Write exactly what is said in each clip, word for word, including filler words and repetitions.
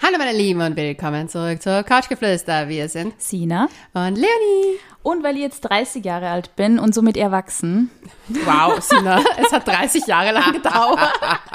Hallo meine Lieben und willkommen zurück zur Couchgeflüster. Wir sind Sina und Leonie. Und weil ich jetzt dreißig Jahre alt bin und somit erwachsen. Wow, Sina, es hat dreißig Jahre lang gedauert.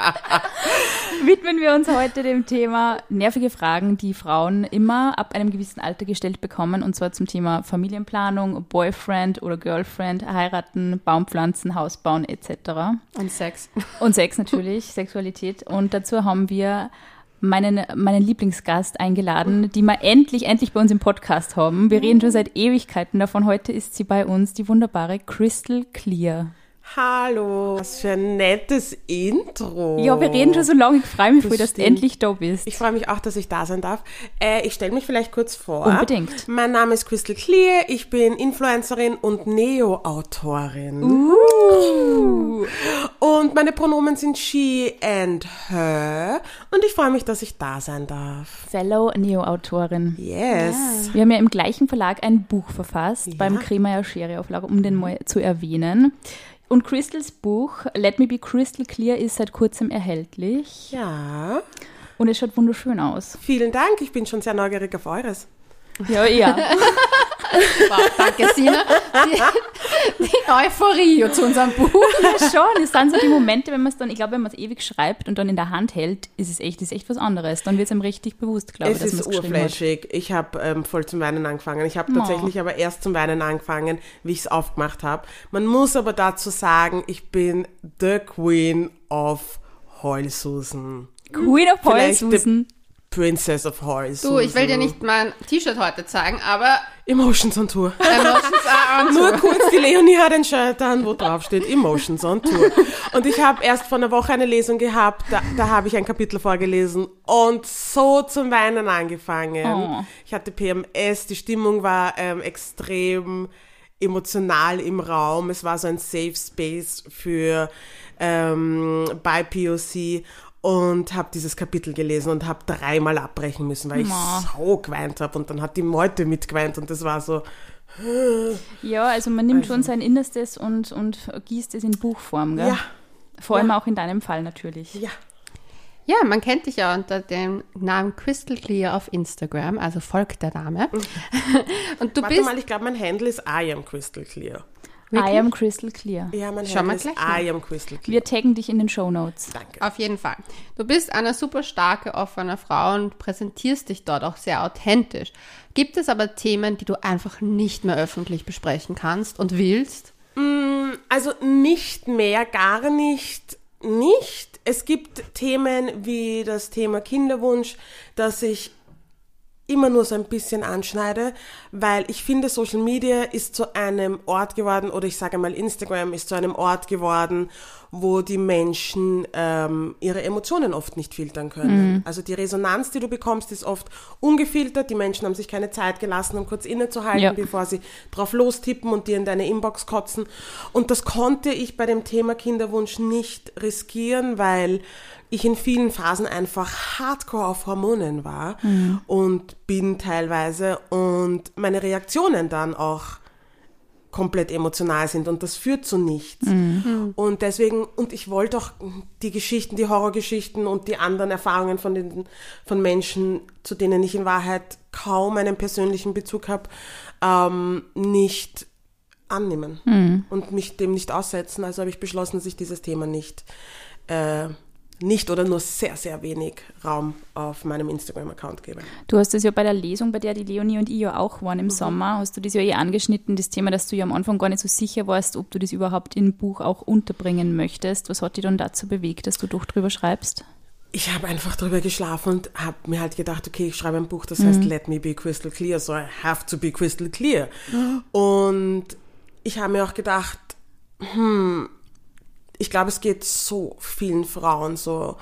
Widmen wir uns heute dem Thema nervige Fragen, die Frauen immer ab einem gewissen Alter gestellt bekommen. Und zwar zum Thema Familienplanung, Boyfriend oder Girlfriend, heiraten, Baumpflanzen, Haus bauen et cetera. Und Sex. Und Sex natürlich, Sexualität. Und dazu haben wir meinen, meinen Lieblingsgast eingeladen, die wir endlich, endlich bei uns im Podcast haben. Wir reden schon seit Ewigkeiten davon. Heute ist sie bei uns, die wunderbare Crystal Clear. Hallo, was für ein nettes Intro. Ja, wir reden schon so lange. Ich freue mich voll, dass du endlich da bist. Ich freue mich auch, dass ich da sein darf. Äh, ich stelle mich vielleicht kurz vor. Unbedingt. Mein Name ist Crystal Clear. Ich bin Influencerin und Neo-Autorin. Uh. Und meine Pronomen sind she and her. Und ich freue mich, dass ich da sein darf. Fellow Neo-Autorin. Yes. Ja. Wir haben ja im gleichen Verlag ein Buch verfasst, Ja. beim Kremeyer Schere-Auflage, um den mal zu erwähnen. Und Crystals Buch, Let Me Be Crystal Clear, ist seit kurzem erhältlich. Ja. Und es schaut wunderschön aus. Vielen Dank. Ich bin schon sehr neugierig auf eures. Ja, ja. Wow, danke, Sina. Die, die Euphorie zu unserem Buch. Ja, schon. Es sind so die Momente, wenn man es dann, ich glaube, wenn man es ewig schreibt und dann in der Hand hält, ist es echt, ist echt was anderes. Dann wird es einem richtig bewusst, glaube ich, Es dass man ist es geschrieben hat. urfläschig. Ich habe ähm, voll zum Weinen angefangen. Ich habe Oh. tatsächlich aber erst zum Weinen angefangen, wie ich es aufgemacht habe. Man muss aber dazu sagen, ich bin the Queen of Heulsusen. Queen of Vielleicht Heulsusen. Princess of Heulsusen. Du, ich will dir nicht mein T-Shirt heute zeigen, aber Emotions on Tour. Emotions are on Nur tour. kurz, die Leonie hat ein Shirt an, wo drauf steht Emotions on Tour. Und ich habe erst vor einer Woche eine Lesung gehabt, da, da habe ich ein Kapitel vorgelesen und so zum Weinen angefangen. Oh. Ich hatte P M S, die Stimmung war ähm, extrem emotional im Raum. Es war so ein Safe Space für ähm, B I P O C. Und habe dieses Kapitel gelesen und habe dreimal abbrechen müssen, weil ich Ma. so geweint habe. Und dann hat die Meute mitgeweint und das war so... Ja, also man nimmt Also. schon sein Innerstes und, und gießt es in Buchform, gell? Ja, Vor allem ja. auch in deinem Fall natürlich. ja. Ja, man kennt dich ja unter dem Namen Crystal Clear auf Instagram, also folgt der Dame. Und du Warte bist... mal, ich glaube, mein Handle ist I am Crystal Clear. I am Crystal Clear. Ja, mein Schau mal Handle ist gleich nach. I am Crystal Clear. Wir taggen dich in den Shownotes. Danke. Auf jeden Fall. Du bist eine super starke, offene Frau und präsentierst dich dort auch sehr authentisch. Gibt es aber Themen, die du einfach nicht mehr öffentlich besprechen kannst und willst? Also nicht mehr, gar nicht, nicht. Es gibt Themen wie das Thema Kinderwunsch, das ich immer nur so ein bisschen anschneide, weil ich finde, Social Media ist zu einem Ort geworden, oder ich sage mal, Instagram ist zu einem Ort geworden, wo die Menschen ähm, ihre Emotionen oft nicht filtern können. Mhm. Also die Resonanz, die du bekommst, ist oft ungefiltert. Die Menschen haben sich keine Zeit gelassen, um kurz innezuhalten, Ja. bevor sie drauf lostippen und dir in deine Inbox kotzen. Und das konnte ich bei dem Thema Kinderwunsch nicht riskieren, weil ich in vielen Phasen einfach hardcore auf Hormonen war mhm. und bin teilweise und meine Reaktionen dann auch komplett emotional sind und das führt zu nichts. Mhm. Und deswegen, und ich wollte auch die Geschichten, die Horrorgeschichten und die anderen Erfahrungen von den, von Menschen, zu denen ich in Wahrheit kaum einen persönlichen Bezug habe, ähm, nicht annehmen mhm. und mich dem nicht aussetzen. Also habe ich beschlossen, dass ich dieses Thema nicht äh, nicht oder nur sehr, sehr wenig Raum auf meinem Instagram-Account gebe. Du hast das ja bei der Lesung, bei der die Leonie und ich ja auch waren im mhm. Sommer, hast du das ja eh angeschnitten, das Thema, dass du ja am Anfang gar nicht so sicher warst, ob du das überhaupt im Buch auch unterbringen möchtest. Was hat dich dann dazu bewegt, dass du doch drüber schreibst? Ich habe einfach drüber geschlafen und habe mir halt gedacht, okay, ich schreibe ein Buch, das mhm. heißt Let Me Be Crystal Clear, so I have to be crystal clear. Mhm. Und ich habe mir auch gedacht, hm, ich glaube, es geht so vielen Frauen so,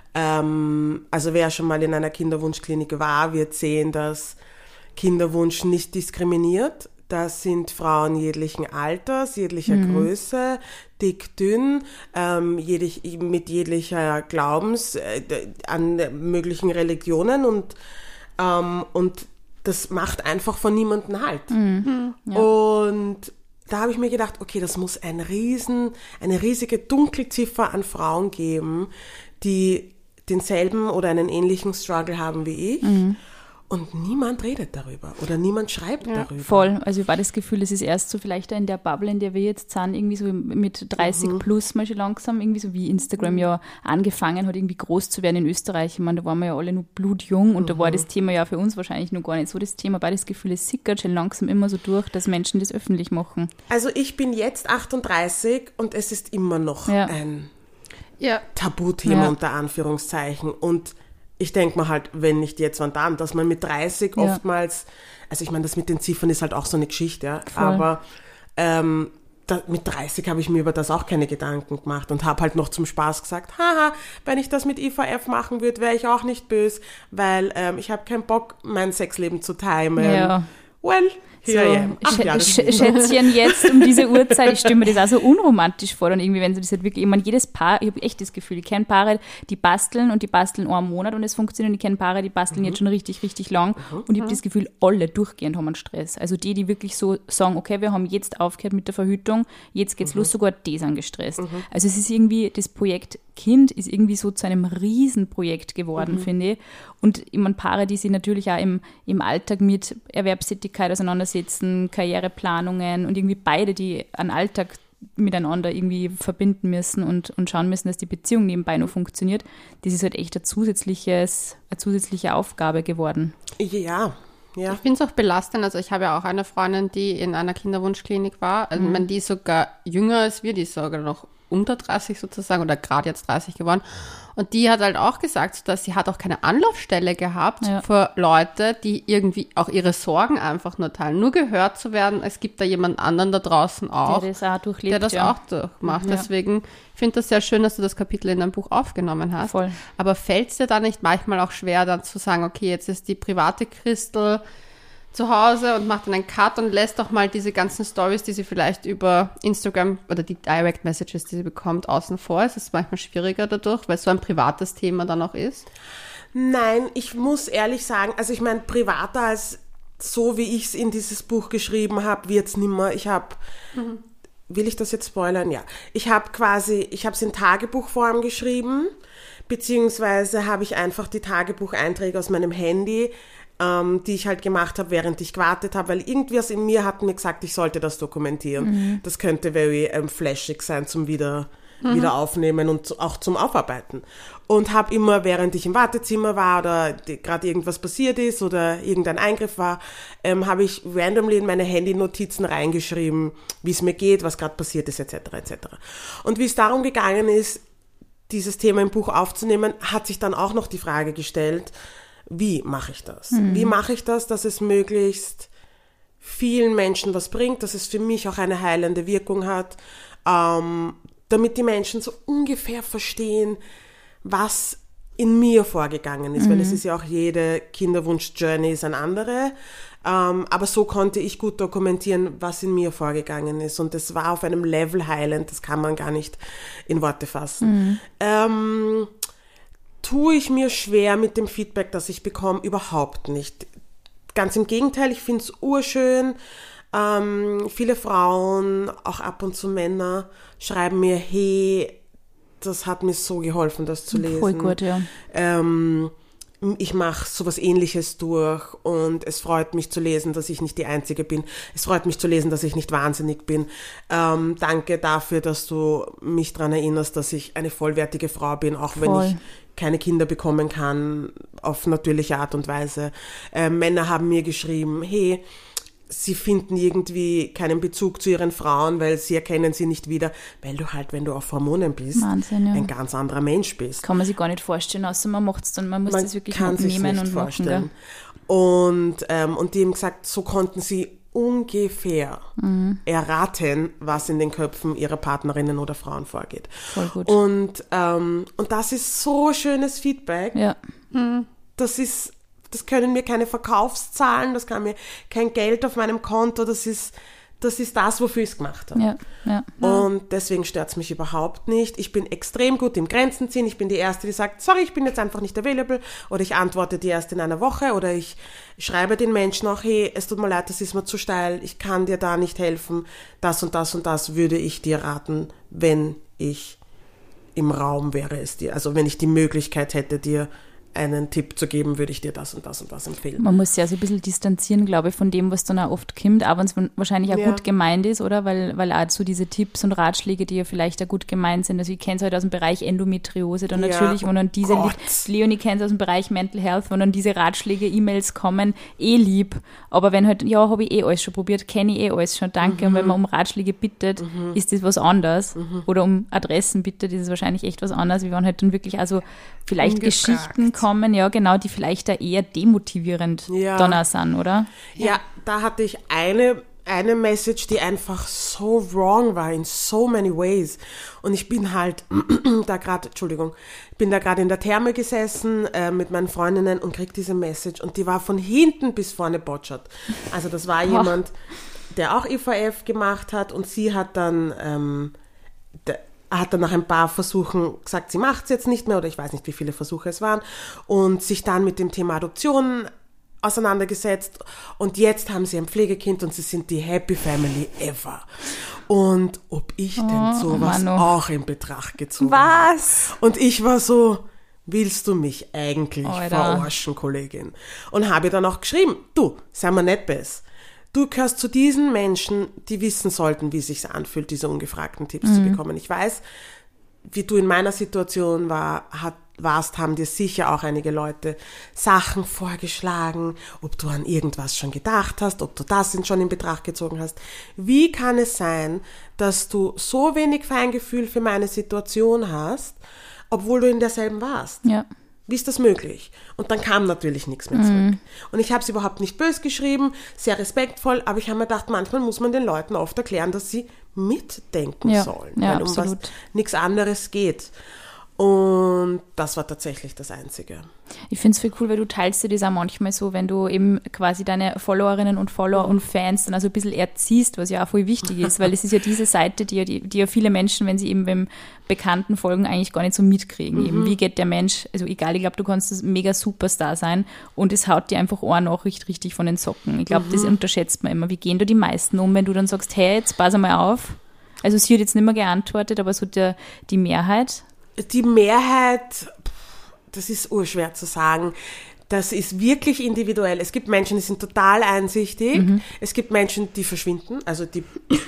ähm, also wer schon mal in einer Kinderwunschklinik war, wird sehen, dass Kinderwunsch nicht diskriminiert. Das sind Frauen jeglichen Alters, jeglicher mhm. Größe, dick, dünn, ähm, jedig, mit jeglicher Glaubens äh, an möglichen Religionen und, ähm, und das macht einfach von niemandem Halt. Mhm. Ja. Und da habe ich mir gedacht, okay, das muss ein riesen, eine riesige Dunkelziffer an Frauen geben, die denselben oder einen ähnlichen Struggle haben wie ich. Mhm. Und niemand redet darüber oder niemand schreibt ja, darüber. Voll. Also ich war das Gefühl, es ist erst so vielleicht in der Bubble, in der wir jetzt sind, irgendwie so mit dreißig mhm. plus mal schon langsam, irgendwie so wie Instagram mhm. ja angefangen hat, irgendwie groß zu werden in Österreich. Ich meine, da waren wir ja alle nur blutjung und mhm. da war das Thema ja für uns wahrscheinlich noch gar nicht so das Thema, aber das Gefühl, es sickert schon langsam immer so durch, dass Menschen das öffentlich machen. Also ich bin jetzt achtunddreißig und es ist immer noch ja. ein ja. Tabuthema ja. unter Anführungszeichen und ich denke mir halt, wenn nicht jetzt, wann dann, dass man mit dreißig ja. oftmals, also ich meine, das mit den Ziffern ist halt auch so eine Geschichte, ja, Voll. aber ähm, da, mit dreißig habe ich mir über das auch keine Gedanken gemacht und habe halt noch zum Spaß gesagt, haha, wenn ich das mit I V F machen würde, wäre ich auch nicht böse, weil ähm, ich habe keinen Bock, mein Sexleben zu timen. Ja. Well, so, Ach, ja, Sch- Schätzchen jetzt um diese Uhrzeit, ich stelle mir das auch so unromantisch vor und irgendwie, wenn sie das halt wirklich, ich meine, jedes Paar, ich habe echt das Gefühl, ich kenne Paare, die basteln und die basteln einen Monat und es funktioniert und ich kenne Paare, die basteln mhm. jetzt schon richtig, richtig lang mhm. und ich habe das Gefühl, alle durchgehend haben einen Stress. Also die, die wirklich so sagen, okay, wir haben jetzt aufgehört mit der Verhütung, jetzt geht's mhm. los, sogar die sind gestresst. Mhm. Also es ist irgendwie, das Projekt Kind ist irgendwie so zu einem Riesenprojekt geworden, mhm. finde ich. Und ich meine, Paare, die sich natürlich auch im, im Alltag mit Erwerbstätigkeit auseinandersetzen, Karriereplanungen und irgendwie beide, die einen Alltag miteinander irgendwie verbinden müssen und, und schauen müssen, dass die Beziehung nebenbei noch funktioniert, das ist halt echt ein zusätzliches, eine zusätzliche Aufgabe geworden. Ja, ja. Ich finde es auch belastend. Also ich habe ja auch eine Freundin, die in einer Kinderwunschklinik war. Also mhm. ich meine, die ist sogar jünger als wir, die ist sogar noch unter dreißig sozusagen oder gerade jetzt dreißig geworden. Und die hat halt auch gesagt, dass sie hat auch keine Anlaufstelle gehabt ja. für Leute, die irgendwie auch ihre Sorgen einfach nur teilen. Nur gehört zu werden, es gibt da jemand anderen da draußen auch, der das auch durchlebt, der das ja. auch durchmacht. Ja. Deswegen finde ich das sehr schön, dass du das Kapitel in deinem Buch aufgenommen hast. Voll. Aber fällt es dir da nicht manchmal auch schwer, dann zu sagen, okay, jetzt ist die private Christel zu Hause und macht dann einen Cut und lässt doch mal diese ganzen Stories, die sie vielleicht über Instagram oder die Direct Messages, die sie bekommt, außen vor. Es ist manchmal schwieriger dadurch, weil es so ein privates Thema dann auch ist. Nein, ich muss ehrlich sagen, also ich meine, privater als so, wie ich es in dieses Buch geschrieben habe, wird es nimmer. Ich habe, mhm. will ich das jetzt spoilern? Ja. Ich habe quasi, ich habe es in Tagebuchform geschrieben, beziehungsweise habe ich einfach die Tagebucheinträge aus meinem Handy, Ähm, die ich halt gemacht habe, während ich gewartet habe, weil irgendwas in mir hat mir gesagt, ich sollte das dokumentieren. Mhm. Das könnte very ähm, flashig sein zum wieder, mhm. wieder aufnehmen und zu, auch zum Aufarbeiten. Und habe immer, während ich im Wartezimmer war oder gerade irgendwas passiert ist oder irgendein Eingriff war, ähm, habe ich randomly in meine Handy-Notizen reingeschrieben, wie es mir geht, was gerade passiert ist, et cetera et cetera. Und wie es darum gegangen ist, dieses Thema im Buch aufzunehmen, hat sich dann auch noch die Frage gestellt, wie mache ich das? Mhm. Wie mache ich das, dass es möglichst vielen Menschen was bringt, dass es für mich auch eine heilende Wirkung hat, ähm, damit die Menschen so ungefähr verstehen, was in mir vorgegangen ist, mhm. weil es ist ja auch jede Kinderwunsch-Journey ist eine andere, ähm, aber so konnte ich gut dokumentieren, was in mir vorgegangen ist und das war auf einem Level heilend, das kann man gar nicht in Worte fassen. Mhm. Ähm, tue ich mir schwer mit dem Feedback, das ich bekomme, überhaupt nicht. Ganz im Gegenteil, ich finde es urschön. Ähm, viele Frauen, auch ab und zu Männer, schreiben mir, hey, das hat mir so geholfen, das zu lesen. Voll gut, ja. Ähm, ich mache sowas Ähnliches durch und es freut mich zu lesen, dass ich nicht die Einzige bin. Es freut mich zu lesen, dass ich nicht wahnsinnig bin. Ähm, danke dafür, dass du mich daran erinnerst, dass ich eine vollwertige Frau bin, auch wenn Voll. ich keine Kinder bekommen kann, auf natürliche Art und Weise. Äh, Männer haben mir geschrieben, hey, sie finden irgendwie keinen Bezug zu ihren Frauen, weil sie erkennen sie nicht wieder, weil du halt, wenn du auf Hormonen bist, Wahnsinn, ja. ein ganz anderer Mensch bist. Kann man sich gar nicht vorstellen, außer man macht es dann, man muss man das wirklich kann nehmen und vorstellen. machen. Und, ähm, und die haben gesagt, so konnten sie ungefähr mhm. erraten, was in den Köpfen ihrer Partnerinnen oder Frauen vorgeht. Voll gut. Und, ähm, und das ist so schönes Feedback. Ja. Mhm. Das ist, das können mir keine Verkaufszahlen, das kann mir kein Geld auf meinem Konto, das ist, das ist das, wofür ich es gemacht habe. Ja, ja. Und deswegen stört es mich überhaupt nicht. Ich bin extrem gut im Grenzen ziehen. Ich bin die Erste, die sagt, sorry, ich bin jetzt einfach nicht available, oder ich antworte dir erst in einer Woche, oder ich schreibe den Menschen auch, hey, es tut mir leid, das ist mir zu steil, ich kann dir da nicht helfen, das und das und das würde ich dir raten, wenn ich im Raum wäre es dir. Also wenn ich die Möglichkeit hätte, dir einen Tipp zu geben, würde ich dir das und das und das empfehlen. Man muss sich ja so ein bisschen distanzieren, glaube ich, von dem, was dann auch oft kommt, auch wenn es wahrscheinlich auch Ja. gut gemeint ist, oder? Weil, weil auch so diese Tipps und Ratschläge, die ja vielleicht auch gut gemeint sind. Also ich kenne es halt aus dem Bereich Endometriose dann Ja, natürlich, wo dann diese, Gott. Leonie kennt es aus dem Bereich Mental Health, wo dann diese Ratschläge, E-Mails kommen, eh lieb. Aber wenn halt, ja, habe ich eh alles schon probiert, kenne ich eh alles schon, danke. Mhm. Und wenn man um Ratschläge bittet, Mhm. ist das was anderes. Mhm. Oder um Adressen bittet, ist es wahrscheinlich echt was anderes, wie wenn halt dann wirklich also vielleicht Ungefragt. Geschichten kommen, ja genau, die vielleicht da eher demotivierend Ja. dann auch sind, oder? Ja, da hatte ich eine, eine Message, die einfach so wrong war in so many ways. Und ich bin halt da gerade, Entschuldigung, ich bin da gerade in der Therme gesessen äh, mit meinen Freundinnen und krieg diese Message und die war von hinten bis vorne botschert. Also das war jemand, der auch I V F gemacht hat und sie hat dann, ähm, der, hat dann nach ein paar Versuchen gesagt, sie macht es jetzt nicht mehr oder ich weiß nicht, wie viele Versuche es waren und sich dann mit dem Thema Adoption auseinandergesetzt und jetzt haben sie ein Pflegekind und sie sind die Happy Family ever. Und ob ich denn Oh, sowas Manu. auch in Betracht gezogen habe. Was? Und ich war so, willst du mich eigentlich Alter. verarschen, Kollegin? Und habe dann auch geschrieben, du, sei mal nicht besser. Du gehörst zu diesen Menschen, die wissen sollten, wie es sich anfühlt, diese ungefragten Tipps zu bekommen. Ich weiß, wie du in meiner Situation war, hat, warst, haben dir sicher auch einige Leute Sachen vorgeschlagen, ob du an irgendwas schon gedacht hast, ob du das schon in Betracht gezogen hast. Wie kann es sein, dass du so wenig Feingefühl für meine Situation hast, obwohl du in derselben warst? Ja. Wie ist das möglich? Und dann kam natürlich nichts mehr zurück. Und ich habe es überhaupt nicht böse geschrieben, sehr respektvoll, aber ich habe mir gedacht, manchmal muss man den Leuten oft erklären, dass sie mitdenken Ja, sollen, ja, weil um was absolut. nichts anderes geht. Und das war tatsächlich das Einzige. Ich finde es voll cool, weil du teilst dir das auch manchmal so, wenn du eben quasi deine Followerinnen und Follower und Fans dann also ein bisschen erziehst, was ja auch voll wichtig ist, weil es ist ja diese Seite, die ja, die, die ja viele Menschen, wenn sie eben beim Bekannten folgen, eigentlich gar nicht so mitkriegen. Eben, wie geht der Mensch, also egal, ich glaube, du kannst ein mega Superstar sein und es haut dir einfach eine Nachricht richtig von den Socken. Ich glaube, das unterschätzt man immer. Wie gehen da die meisten um, wenn du dann sagst, hey, jetzt pass einmal auf. Also sie hat jetzt nicht mehr geantwortet, aber so der, die Mehrheit. Die Mehrheit, das ist urschwer zu sagen. Das ist wirklich individuell. Es gibt Menschen, die sind total einsichtig. Mhm. Es gibt Menschen, die verschwinden, also die,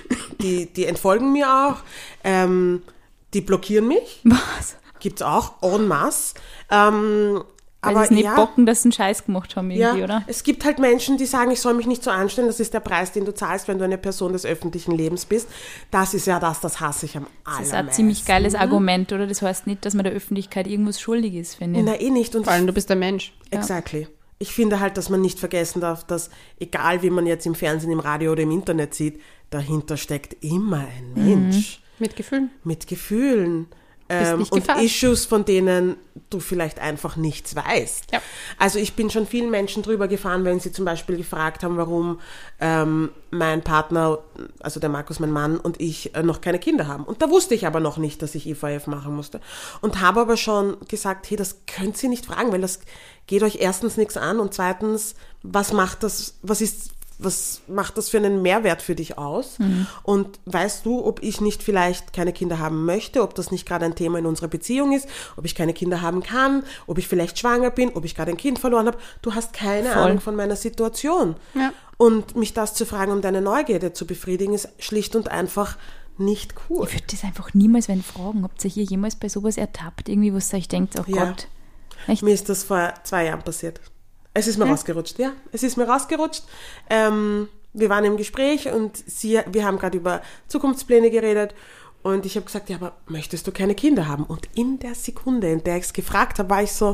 die, die entfolgen mir auch. Ähm, die blockieren mich. Was? Gibt's auch en masse. Ähm, Weil aber sie es nicht ja, bocken, dass sie einen Scheiß gemacht haben irgendwie, ja, oder? es gibt halt Menschen, die sagen, ich soll mich nicht so anstellen. Das ist der Preis, den du zahlst, wenn du eine Person des öffentlichen Lebens bist. Das ist ja das, das hasse ich am allermeisten. Das ist ein ziemlich geiles Argument, oder? Das heißt nicht, dass man der Öffentlichkeit irgendwas schuldig ist, finde ich. Na, eh nicht. Und Vor allem, du bist der Mensch. Exactly. Ich finde halt, dass man nicht vergessen darf, dass, egal wie man jetzt im Fernsehen, im Radio oder im Internet sieht, dahinter steckt immer ein Mensch. Mit Gefühlen. Mit Gefühlen. Ähm, nicht und gefasst. Issues, von denen du vielleicht einfach nichts weißt. Ja. Also ich bin schon vielen Menschen drüber gefahren, wenn sie zum Beispiel gefragt haben, warum ähm, mein Partner, also der Markus, mein Mann und ich äh, noch keine Kinder haben. Und da wusste ich aber noch nicht, dass ich I V F machen musste. Und habe aber schon gesagt, hey, das könnt ihr nicht fragen, weil das geht euch erstens nichts an und zweitens, was macht das, was ist was macht das für einen Mehrwert für dich aus? Mhm. Und weißt du, ob ich nicht vielleicht keine Kinder haben möchte, ob das nicht gerade ein Thema in unserer Beziehung ist, ob ich keine Kinder haben kann, ob ich vielleicht schwanger bin, ob ich gerade ein Kind verloren habe? Du hast keine Voll. Ahnung von meiner Situation. Ja. Und mich das zu fragen, um deine Neugierde zu befriedigen, ist schlicht und einfach nicht cool. Ich würde das einfach niemals wenn fragen. Habt ihr hier jemals bei sowas ertappt, irgendwie, wo ihr euch denkt, oh Ja. Gott. Echt? Mir ist das vor zwei Jahren passiert. Es ist mir Hm? rausgerutscht, ja. Es ist mir rausgerutscht. Ähm, wir waren im Gespräch und sie, wir haben gerade über Zukunftspläne geredet und ich habe gesagt, ja, aber möchtest du keine Kinder haben? Und in der Sekunde, in der ich es gefragt habe, war ich so,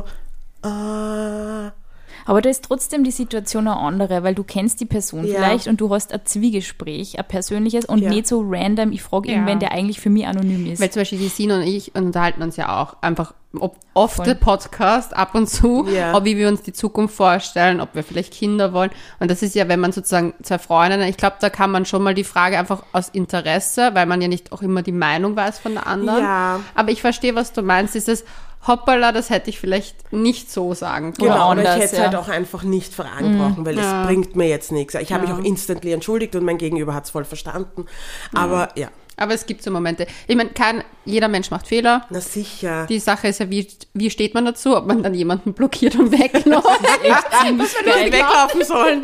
äh, Aber da ist trotzdem die Situation eine andere, weil du kennst die Person Ja. vielleicht und du hast ein Zwiegespräch, ein persönliches und Ja. nicht so random, ich frage Ja. irgendwen, der eigentlich für mich anonym ist. Weil zum Beispiel die Sina und ich unterhalten uns ja auch einfach ob off Voll. the Podcast ab und zu, Ja. ob wie wir uns die Zukunft vorstellen, ob wir vielleicht Kinder wollen. Und das ist ja, wenn man sozusagen zwei Freundinnen, ich glaube, da kann man schon mal die Frage einfach aus Interesse, weil man ja nicht auch immer die Meinung weiß von der anderen. Ja. Aber ich verstehe, was du meinst, dieses Hoppala, das hätte ich vielleicht nicht so sagen können. genau, aber ich anders, hätte es ja. halt auch einfach nicht fragen brauchen, weil Ja. es bringt mir jetzt nichts. Ich habe Ja. mich auch instantly entschuldigt und mein Gegenüber hat es voll verstanden. Aber ja, Aber es gibt so Momente. Ich meine, kein, jeder Mensch macht Fehler. Na sicher. Die Sache ist ja, wie, wie steht man dazu, ob man dann jemanden blockiert und wegläuft. Echt ziemlich geil. Weglaufen sollen.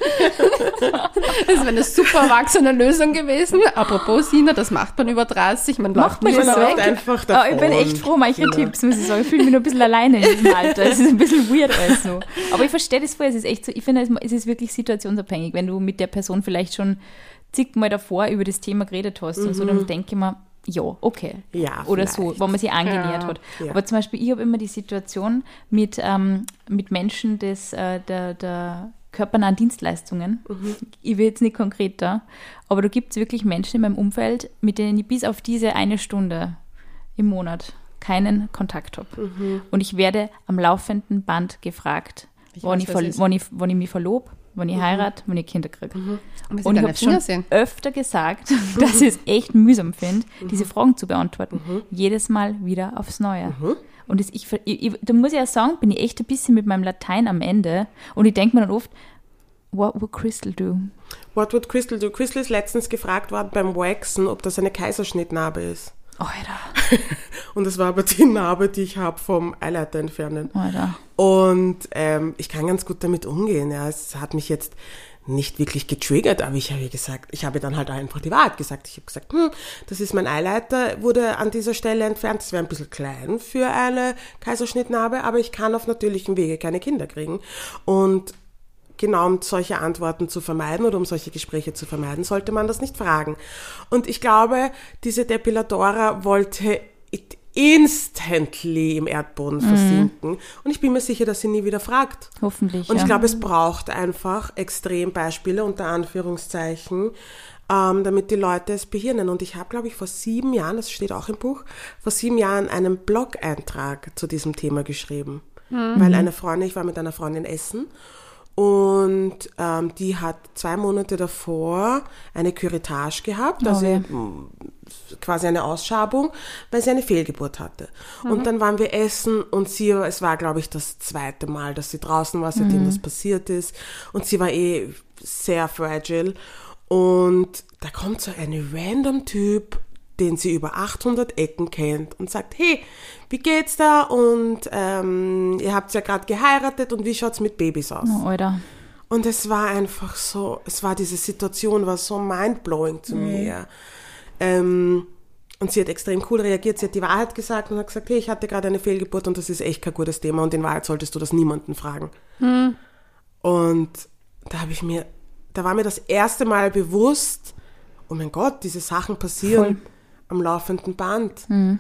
Das wäre eine super erwachsene Lösung gewesen. Apropos Sina, das macht man über dreißig, man läuft man nicht das weg. einfach davon. Oh, ich bin echt froh, manche genau. Tipps, muss ich sagen. Ich fühle mich noch ein bisschen alleine in diesem Alter. Es ist ein bisschen weird alles so. Aber ich verstehe das voll, es ist echt so, ich finde, es ist wirklich situationsabhängig, wenn du mit der Person vielleicht schon zigmal davor über das Thema geredet hast mhm. und so, dann denke ich mir, ja, okay. Ja, oder so, wo man sich angenähert ja. hat. Ja. Aber zum Beispiel, ich habe immer die Situation mit, ähm, mit Menschen des, äh, der, der körpernahen Dienstleistungen. Mhm. Ich will jetzt nicht konkreter, aber da gibt es wirklich Menschen in meinem Umfeld, mit denen ich bis auf diese eine Stunde im Monat keinen Kontakt habe. Mhm. Und ich werde am laufenden Band gefragt, ich wann, weiß, ich, wann, ich, wann ich mich verlobe, wann ich mhm. heirate, wann ich Kinder kriege. Mhm. Und, und ich habe schon sehen. öfter gesagt, dass ich es echt mühsam finde, mhm. diese Fragen zu beantworten. Mhm. Jedes Mal wieder aufs Neue. Mhm. Und das, ich, ich, da muss ich ja sagen, bin ich echt ein bisschen mit meinem Latein am Ende. Und ich denke mir dann oft, what would Crystal do? What would Crystal do? Crystal ist letztens gefragt worden beim Waxen, ob das eine Kaiserschnittnarbe ist. Alter. Und das war aber die Narbe, die ich habe vom Eileiter entfernen. Alter. Und ähm, ich kann ganz gut damit umgehen. Ja. Es hat mich jetzt nicht wirklich getriggert, aber ich habe gesagt, ich habe dann halt einfach die Wahrheit gesagt. Ich habe gesagt, hm, das ist mein Eileiter, wurde an dieser Stelle entfernt. Das wäre ein bisschen klein für eine Kaiserschnittnarbe, aber ich kann auf natürlichem Wege keine Kinder kriegen. Und genau um solche Antworten zu vermeiden oder um solche Gespräche zu vermeiden, sollte man das nicht fragen. Und ich glaube, diese Depilatora wollte instantly im Erdboden mhm. versinken. Und ich bin mir sicher, dass sie nie wieder fragt. Hoffentlich, Und ich ja. glaube, es braucht einfach Extrembeispiele, unter Anführungszeichen, ähm, damit die Leute es behirnen. Und ich habe, glaube ich, vor sieben Jahren, das steht auch im Buch, vor sieben Jahren einen Blog-Eintrag zu diesem Thema geschrieben. Mhm. Weil eine Freundin, ich war mit einer Freundin essen, und ähm, die hat zwei Monate davor eine Curettage gehabt, also okay. quasi eine Ausschabung, weil sie eine Fehlgeburt hatte. Mhm. Und dann waren wir essen und sie, es war, glaube ich, das zweite Mal, dass sie draußen war, seitdem mhm. das passiert ist. Und sie war eh sehr fragile. Und da kommt so ein random Typ, den sie über achthundert Ecken kennt und sagt, hey, wie geht's da? Und ähm, ihr habt ja gerade geheiratet und wie schaut's mit Babys aus? Oh, Alter. Und es war einfach so, es war diese Situation, war so mindblowing zu mhm. mir. Ähm, und sie hat extrem cool reagiert, sie hat die Wahrheit gesagt und hat gesagt, hey, ich hatte gerade eine Fehlgeburt und das ist echt kein gutes Thema und in Wahrheit solltest du das niemanden fragen. Mhm. Und da habe ich mir, da war mir das erste Mal bewusst, oh mein Gott, diese Sachen passieren Voll. am laufenden Band. Mhm.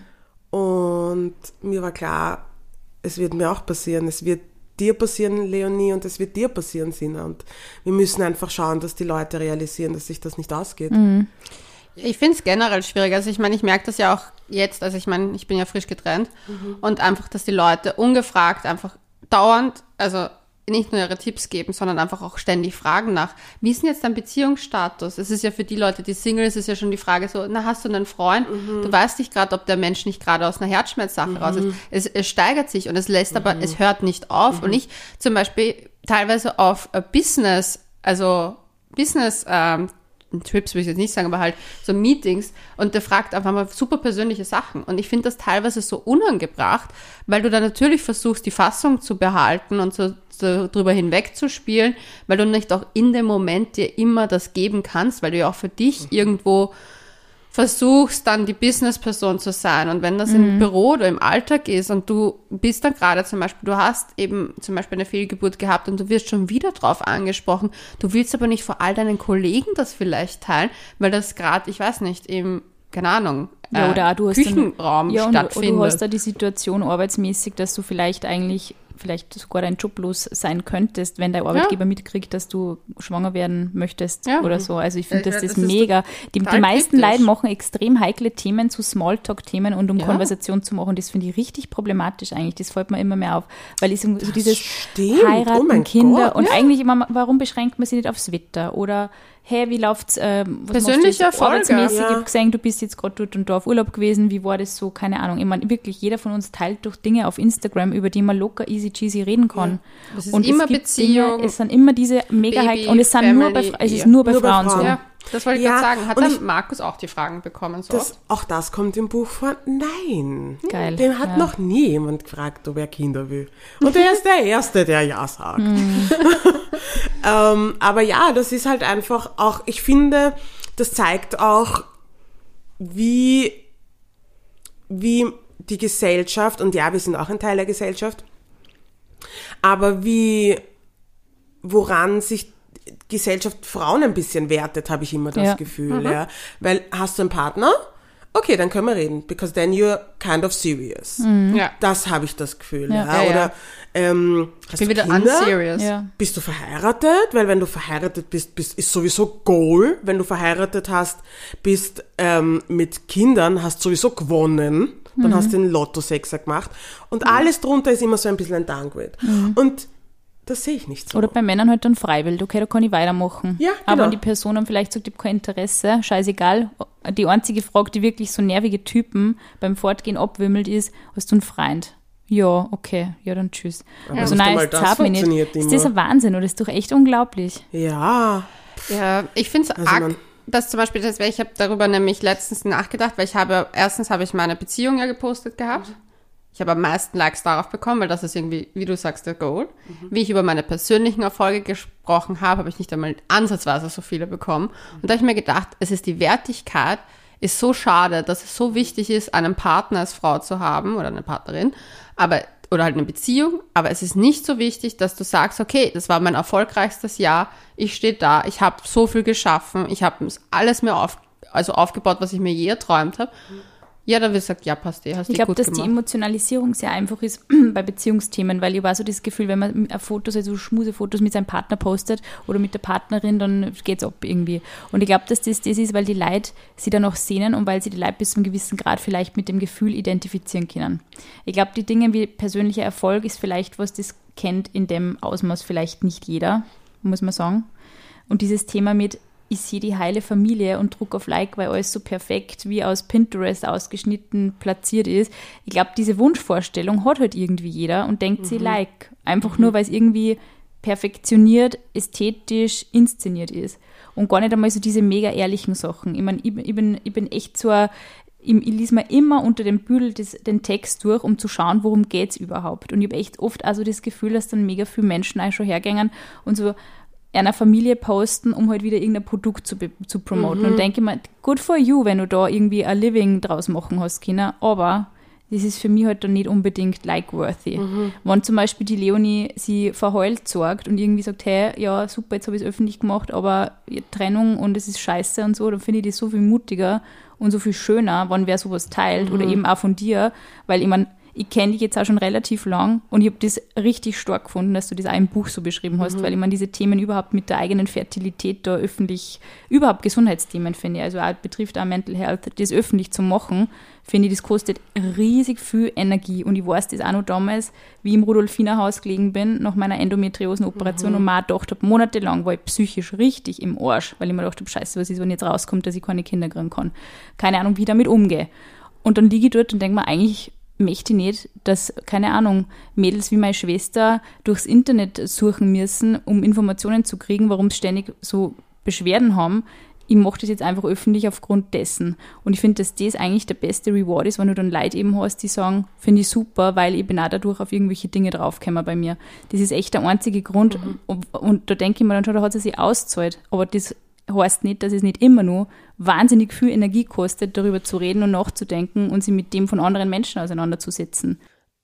Und mir war klar, es wird mir auch passieren. Es wird dir passieren, Leonie, und es wird dir passieren, Sina. Und wir müssen einfach schauen, dass die Leute realisieren, dass sich das nicht ausgeht. Mhm. Ich finde es generell schwierig. Also ich meine, ich merke das ja auch jetzt, also ich meine, ich bin ja frisch getrennt. Mhm. Und einfach, dass die Leute ungefragt einfach dauernd, also nicht nur ihre Tipps geben, sondern einfach auch ständig fragen nach, wie ist denn jetzt dein Beziehungsstatus? Es ist ja für die Leute, die Single, es ist ja schon die Frage so, na, hast du einen Freund? Mhm. Du weißt nicht gerade, ob der Mensch nicht gerade aus einer Herzschmerzsache mhm. raus ist. Es, es steigert sich und es lässt mhm. aber, es hört nicht auf. Mhm. Und ich zum Beispiel teilweise auf uh, Business, also Business, ähm, Trips will ich jetzt nicht sagen, aber halt so Meetings, und der fragt einfach mal super persönliche Sachen. Und ich finde das teilweise so unangebracht, weil du dann natürlich versuchst, die Fassung zu behalten und so, so drüber hinwegzuspielen, weil du nicht auch in dem Moment dir immer das geben kannst, weil du ja auch für dich irgendwo versuchst, dann die Businessperson zu sein. Und wenn das mhm. im Büro oder im Alltag ist und du bist dann gerade zum Beispiel, du hast eben zum Beispiel eine Fehlgeburt gehabt und du wirst schon wieder drauf angesprochen, du willst aber nicht vor all deinen Kollegen das vielleicht teilen, weil das gerade, ich weiß nicht, im, keine Ahnung, ja, oder äh, du hast Küchenraum dann, ja, stattfindet. Und du hast da die Situation arbeitsmäßig, dass du vielleicht eigentlich vielleicht sogar deinen Job los sein könntest, wenn dein Arbeitgeber ja. mitkriegt, dass du schwanger werden möchtest ja. oder so. Also ich finde, das, das ist mega. Die, die meisten Leute machen extrem heikle Themen zu Smalltalk-Themen und um ja. Konversation zu machen. Das finde ich richtig problematisch eigentlich. Das fällt mir immer mehr auf. Weil ich so, so dieses stimmt. Heiraten, oh Kinder Gott, und ja. eigentlich immer, warum beschränkt man sich nicht aufs Wetter? Oder hey, wie läuft's? Äh, Persönliche Erfolge. Arbeitsmäßig, ja. ich habe gesehen, du bist jetzt gerade dort und da auf Urlaub gewesen. Wie war das so? Keine Ahnung. Ich meine, wirklich, jeder von uns teilt durch Dinge auf Instagram, über die man locker, easy cheesy reden kann. Ja. Das ist und immer es gibt Beziehung. Dinge, es sind immer diese mega Baby, und es sind nur bei, es ist ja. nur bei nur Frauen, bei Frauen so. Ja. Das wollte ich Ja, gerade sagen. Hat und dann ich- Markus auch die Fragen bekommen? So Das, auch das kommt im Buch vor. Nein. Geil, Den hat ja. noch nie jemand gefragt, ob er Kinder will. Und er ist der Erste, der Ja sagt. ähm, aber ja, das ist halt einfach auch, ich finde, das zeigt auch, wie, wie die Gesellschaft, und ja, wir sind auch ein Teil der Gesellschaft, aber wie, woran sich Gesellschaft Frauen ein bisschen wertet, habe ich immer das Ja. Gefühl, ja. Weil, hast du einen Partner? Okay, dann können wir reden, because then you're kind of serious. Ja. Das habe ich das Gefühl, Ja. ja. Ja, Oder, ja. ähm, hast Ich bin du wieder Kinder? unserious. Ja. Bist du verheiratet? Weil wenn du verheiratet bist, bist ist sowieso Goal. Wenn du verheiratet hast, bist ähm, mit Kindern, hast sowieso gewonnen. Dann Mhm. hast du den Lotto-Sechser gemacht. Und alles drunter ist immer so ein bisschen ein Downgrade. Und das sehe ich nicht so. Oder bei Männern halt dann freiwillig, okay, da kann ich weitermachen. Ja, Aber genau. wenn die Person dann vielleicht sagt, ich habe kein Interesse, scheißegal. Die einzige Frage, die wirklich so nervige Typen beim Fortgehen abwimmelt, ist, hast du einen Freund? Ja, okay, ja, dann tschüss. Aber Also nicht nein, einmal es das zahlt mich nicht. funktioniert Ist das immer. ein Wahnsinn oder ist doch echt unglaublich. Ja. Ja, ich finde es Also arg, man- dass zum Beispiel, das, ich habe darüber nämlich letztens nachgedacht, weil ich habe, erstens habe ich meine Beziehung ja gepostet gehabt. Ich habe am meisten Likes darauf bekommen, weil das ist irgendwie, wie du sagst, der Goal. Wie ich über meine persönlichen Erfolge gesprochen habe, habe ich nicht einmal ansatzweise so viele bekommen. Und da habe ich mir gedacht, es ist die Wertigkeit, ist so schade, dass es so wichtig ist, einen Partner als Frau zu haben oder eine Partnerin, aber oder halt eine Beziehung, aber es ist nicht so wichtig, dass du sagst, okay, das war mein erfolgreichstes Jahr, ich stehe da, ich habe so viel geschaffen, ich habe alles mir auf, also aufgebaut, was ich mir je erträumt habe. Ja, dann wird gesagt, ja, passt eh, hast Ich du glaube, gut dass die gemacht. Emotionalisierung sehr einfach ist bei Beziehungsthemen, weil ich war so das Gefühl, wenn man Fotos, also Schmusefotos mit seinem Partner postet oder mit der Partnerin, dann geht's ab irgendwie. Und ich glaube, dass das das ist, weil die Leute sie dann auch sehnen und weil sie die Leute bis zu einem gewissen Grad vielleicht mit dem Gefühl identifizieren können. Ich glaube, die Dinge wie persönlicher Erfolg ist vielleicht was, das kennt in dem Ausmaß vielleicht nicht jeder, muss man sagen. Und dieses Thema mit ich sehe die heile Familie und druck auf Like, weil alles so perfekt wie aus Pinterest ausgeschnitten platziert ist. Ich glaube, diese Wunschvorstellung hat halt irgendwie jeder und denkt sie Like. Einfach nur, weil es irgendwie perfektioniert, ästhetisch inszeniert ist. Und gar nicht einmal so diese mega ehrlichen Sachen. Ich meine, ich, ich, bin, ich bin echt so ein, ich, ich lese mir immer unter dem Büdel des, den Text durch, um zu schauen, worum geht's überhaupt. Und ich habe echt oft also das Gefühl, dass dann mega viele Menschen auch schon hergängen und so einer Familie posten, um halt wieder irgendein Produkt zu, be- zu promoten. Mhm. Und denke mir, good for you, wenn du da irgendwie ein Living draus machen hast, Kinder. Aber das ist für mich halt dann nicht unbedingt like-worthy. Mhm. Wenn zum Beispiel die Leonie sie verheult sorgt und irgendwie sagt, hey, ja, super, jetzt habe ich es öffentlich gemacht, aber Trennung und es ist scheiße und so, dann finde ich das so viel mutiger und so viel schöner, wenn wer sowas teilt Mhm. oder eben auch von dir, weil ich meine, ich kenne dich jetzt auch schon relativ lang und ich habe das richtig stark gefunden, dass du das auch im Buch so beschrieben hast, weil ich meine, diese Themen überhaupt mit der eigenen Fertilität da öffentlich, überhaupt Gesundheitsthemen finde ich, also auch betrifft auch Mental Health, das öffentlich zu machen, finde ich, das kostet riesig viel Energie und ich weiß das auch noch damals, wie ich im Rudolfinerhaus gelegen bin, nach meiner Endometriosenoperation und mir auch gedacht habe, monatelang war ich psychisch richtig im Arsch, weil ich mir gedacht habe, scheiße, was ist, wenn jetzt rauskommt, dass ich keine Kinder kriegen kann. Keine Ahnung, wie ich damit umgehe. Und dann liege ich dort und denke mir, eigentlich möchte ich nicht, dass, keine Ahnung, Mädels wie meine Schwester durchs Internet suchen müssen, um Informationen zu kriegen, warum sie ständig so Beschwerden haben. Ich mache das jetzt einfach öffentlich aufgrund dessen. Und ich finde, dass das eigentlich der beste Reward ist, wenn du dann Leute eben hast, die sagen, finde ich super, weil ich bin auch dadurch auf irgendwelche Dinge draufgekommen bei mir. Das ist echt der einzige Grund. Mhm. Und, und da denke ich mir dann schon, da hat es sich ausgezahlt. Aber das heißt nicht, dass es nicht immer nur wahnsinnig viel Energie kostet, darüber zu reden und nachzudenken und sich mit dem von anderen Menschen auseinanderzusetzen.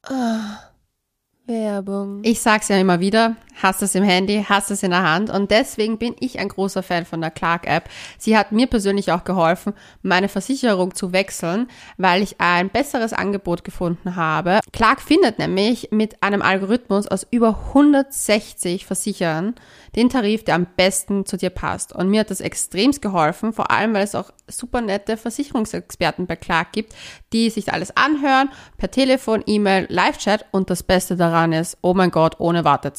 Werbung. Ich sag's ja immer wieder, hast es im Handy, hast es in der Hand und deswegen bin ich ein großer Fan von der Clark-App. Sie hat mir persönlich auch geholfen, meine Versicherung zu wechseln, weil ich ein besseres Angebot gefunden habe. Clark findet nämlich mit einem Algorithmus aus über hundertsechzig Versicherern den Tarif, der am besten zu dir passt. Und mir hat das extremst geholfen, vor allem, weil es auch super nette Versicherungsexperten bei Clark gibt, die sich alles anhören, per Telefon, E-Mail, Live-Chat und das Beste daran ist, oh mein Gott, ohne Wartezeiten.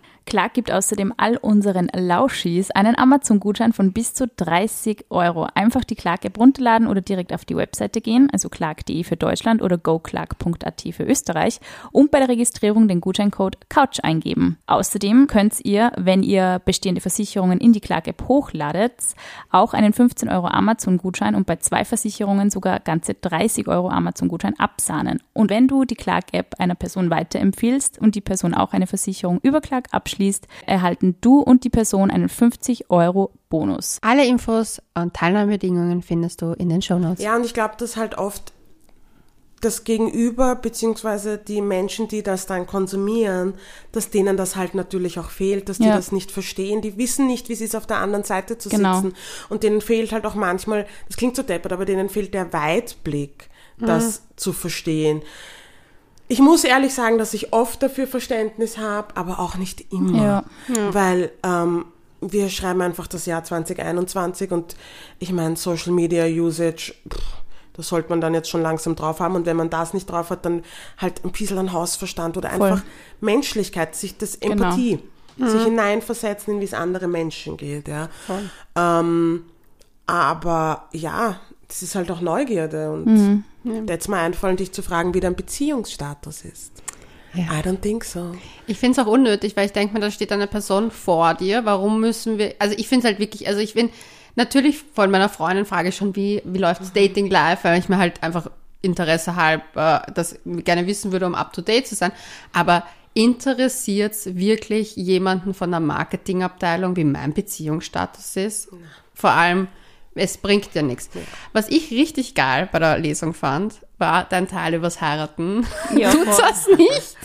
Clark gibt außerdem all unseren Lauschis einen Amazon-Gutschein von bis zu dreißig Euro. Einfach die Clark-App runterladen oder direkt auf die Webseite gehen, also clark punkt de für Deutschland oder go clark punkt a t für Österreich und bei der Registrierung den Gutscheincode COUCH eingeben. Außerdem könnt ihr, wenn ihr bestehende Versicherungen in die Clark-App hochladet, auch einen fünfzehn Euro Amazon-Gutschein und bei zwei Versicherungen sogar ganze dreißig Euro Amazon-Gutschein absahnen. Und wenn du die Clark-App einer Person weiterempfiehlst und die Person auch eine Versicherung über Clark abschließt, erhalten du und die Person einen fünfzig Euro Bonus. Alle Infos und Teilnahmebedingungen findest du in den Shownotes. Ja, und ich glaube, dass halt oft das Gegenüber, beziehungsweise die Menschen, die das dann konsumieren, dass denen das halt natürlich auch fehlt, dass die Ja. das nicht verstehen. Die wissen nicht, wie es ist, auf der anderen Seite zu Genau. sitzen. Und denen fehlt halt auch manchmal, das klingt so deppert, aber denen fehlt der Weitblick, das mhm. zu verstehen. Ich muss ehrlich sagen, dass ich oft dafür Verständnis habe, aber auch nicht immer. Ja. Ja. Weil ähm, wir schreiben einfach das Jahr zwanzig einundzwanzig und ich meine, Social Media Usage, pff, das sollte man dann jetzt schon langsam drauf haben. Und wenn man das nicht drauf hat, dann halt ein bisschen an Hausverstand oder einfach Voll. Menschlichkeit, sich das Genau. Empathie, mhm. sich hineinversetzen, in wie es anderen Menschen geht. Ja. Voll. Ähm, aber ja, das ist halt auch Neugierde und Mhm. da hätte mir einfallen, dich zu fragen, wie dein Beziehungsstatus ist. Ja. I don't think so. Ich finde es auch unnötig, weil ich denke mir, da steht eine Person vor dir. Warum müssen wir, also ich finde es halt wirklich, also ich bin, natürlich von meiner Freundin frage ich schon, wie, wie läuft das Dating live, weil ich mir halt einfach Interesse halb äh, das gerne wissen würde, um up to date zu sein. Aber interessiert es wirklich jemanden von der Marketingabteilung, wie mein Beziehungsstatus ist? Vor allem, es bringt ja nichts. Was ich richtig geil bei der Lesung fand, war dein Teil übers Heiraten. Ja, Tut's voll. das nicht?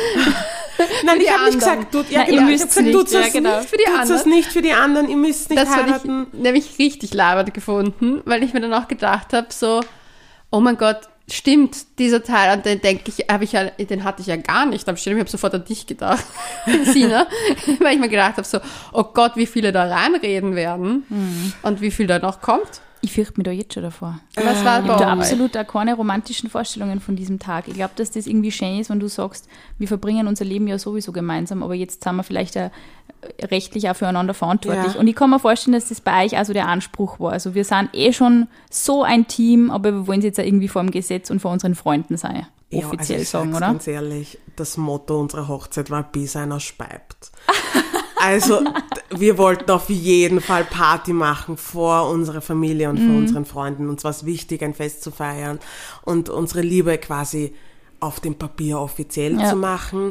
Nein, die ich habe nicht anderen. gesagt, tut, ja, Nein, ihr genau, ich müsst hab gesagt, nicht, tut's ja, das genau. nicht Für die tut's anderen. das nicht für die anderen, ihr müsst nicht Das habe heiraten. ich nämlich richtig labert gefunden, weil ich mir dann auch gedacht habe, so, oh mein Gott, stimmt, dieser Teil, an den denke ich, habe ich ja, den hatte ich ja gar nicht am Schirm. Ich habe sofort an dich gedacht, Sina, weil ich mir gedacht habe, so, oh Gott, wie viele da reinreden werden Mhm. und wie viel da noch kommt. Ich fürchte mich da jetzt schon davor. Was war Ich bei habe da euch? absolut auch keine romantischen Vorstellungen von diesem Tag. Ich glaube, dass das irgendwie schön ist, wenn du sagst, wir verbringen unser Leben ja sowieso gemeinsam, aber jetzt sind wir vielleicht auch rechtlich auch füreinander verantwortlich. Ja. Und ich kann mir vorstellen, dass das bei euch also der Anspruch war. Also wir sind eh schon so ein Team, aber wir wollen es jetzt auch irgendwie vor dem Gesetz und vor unseren Freunden sein. Ja, Offiziell also ich sagen, sag's oder? ganz ehrlich, das Motto unserer Hochzeit war bis einer speibt. Also d- wir wollten auf jeden Fall Party machen vor unserer Familie und vor Mhm. unseren Freunden. Uns war es wichtig, ein Fest zu feiern und unsere Liebe quasi auf dem Papier offiziell Ja. zu machen.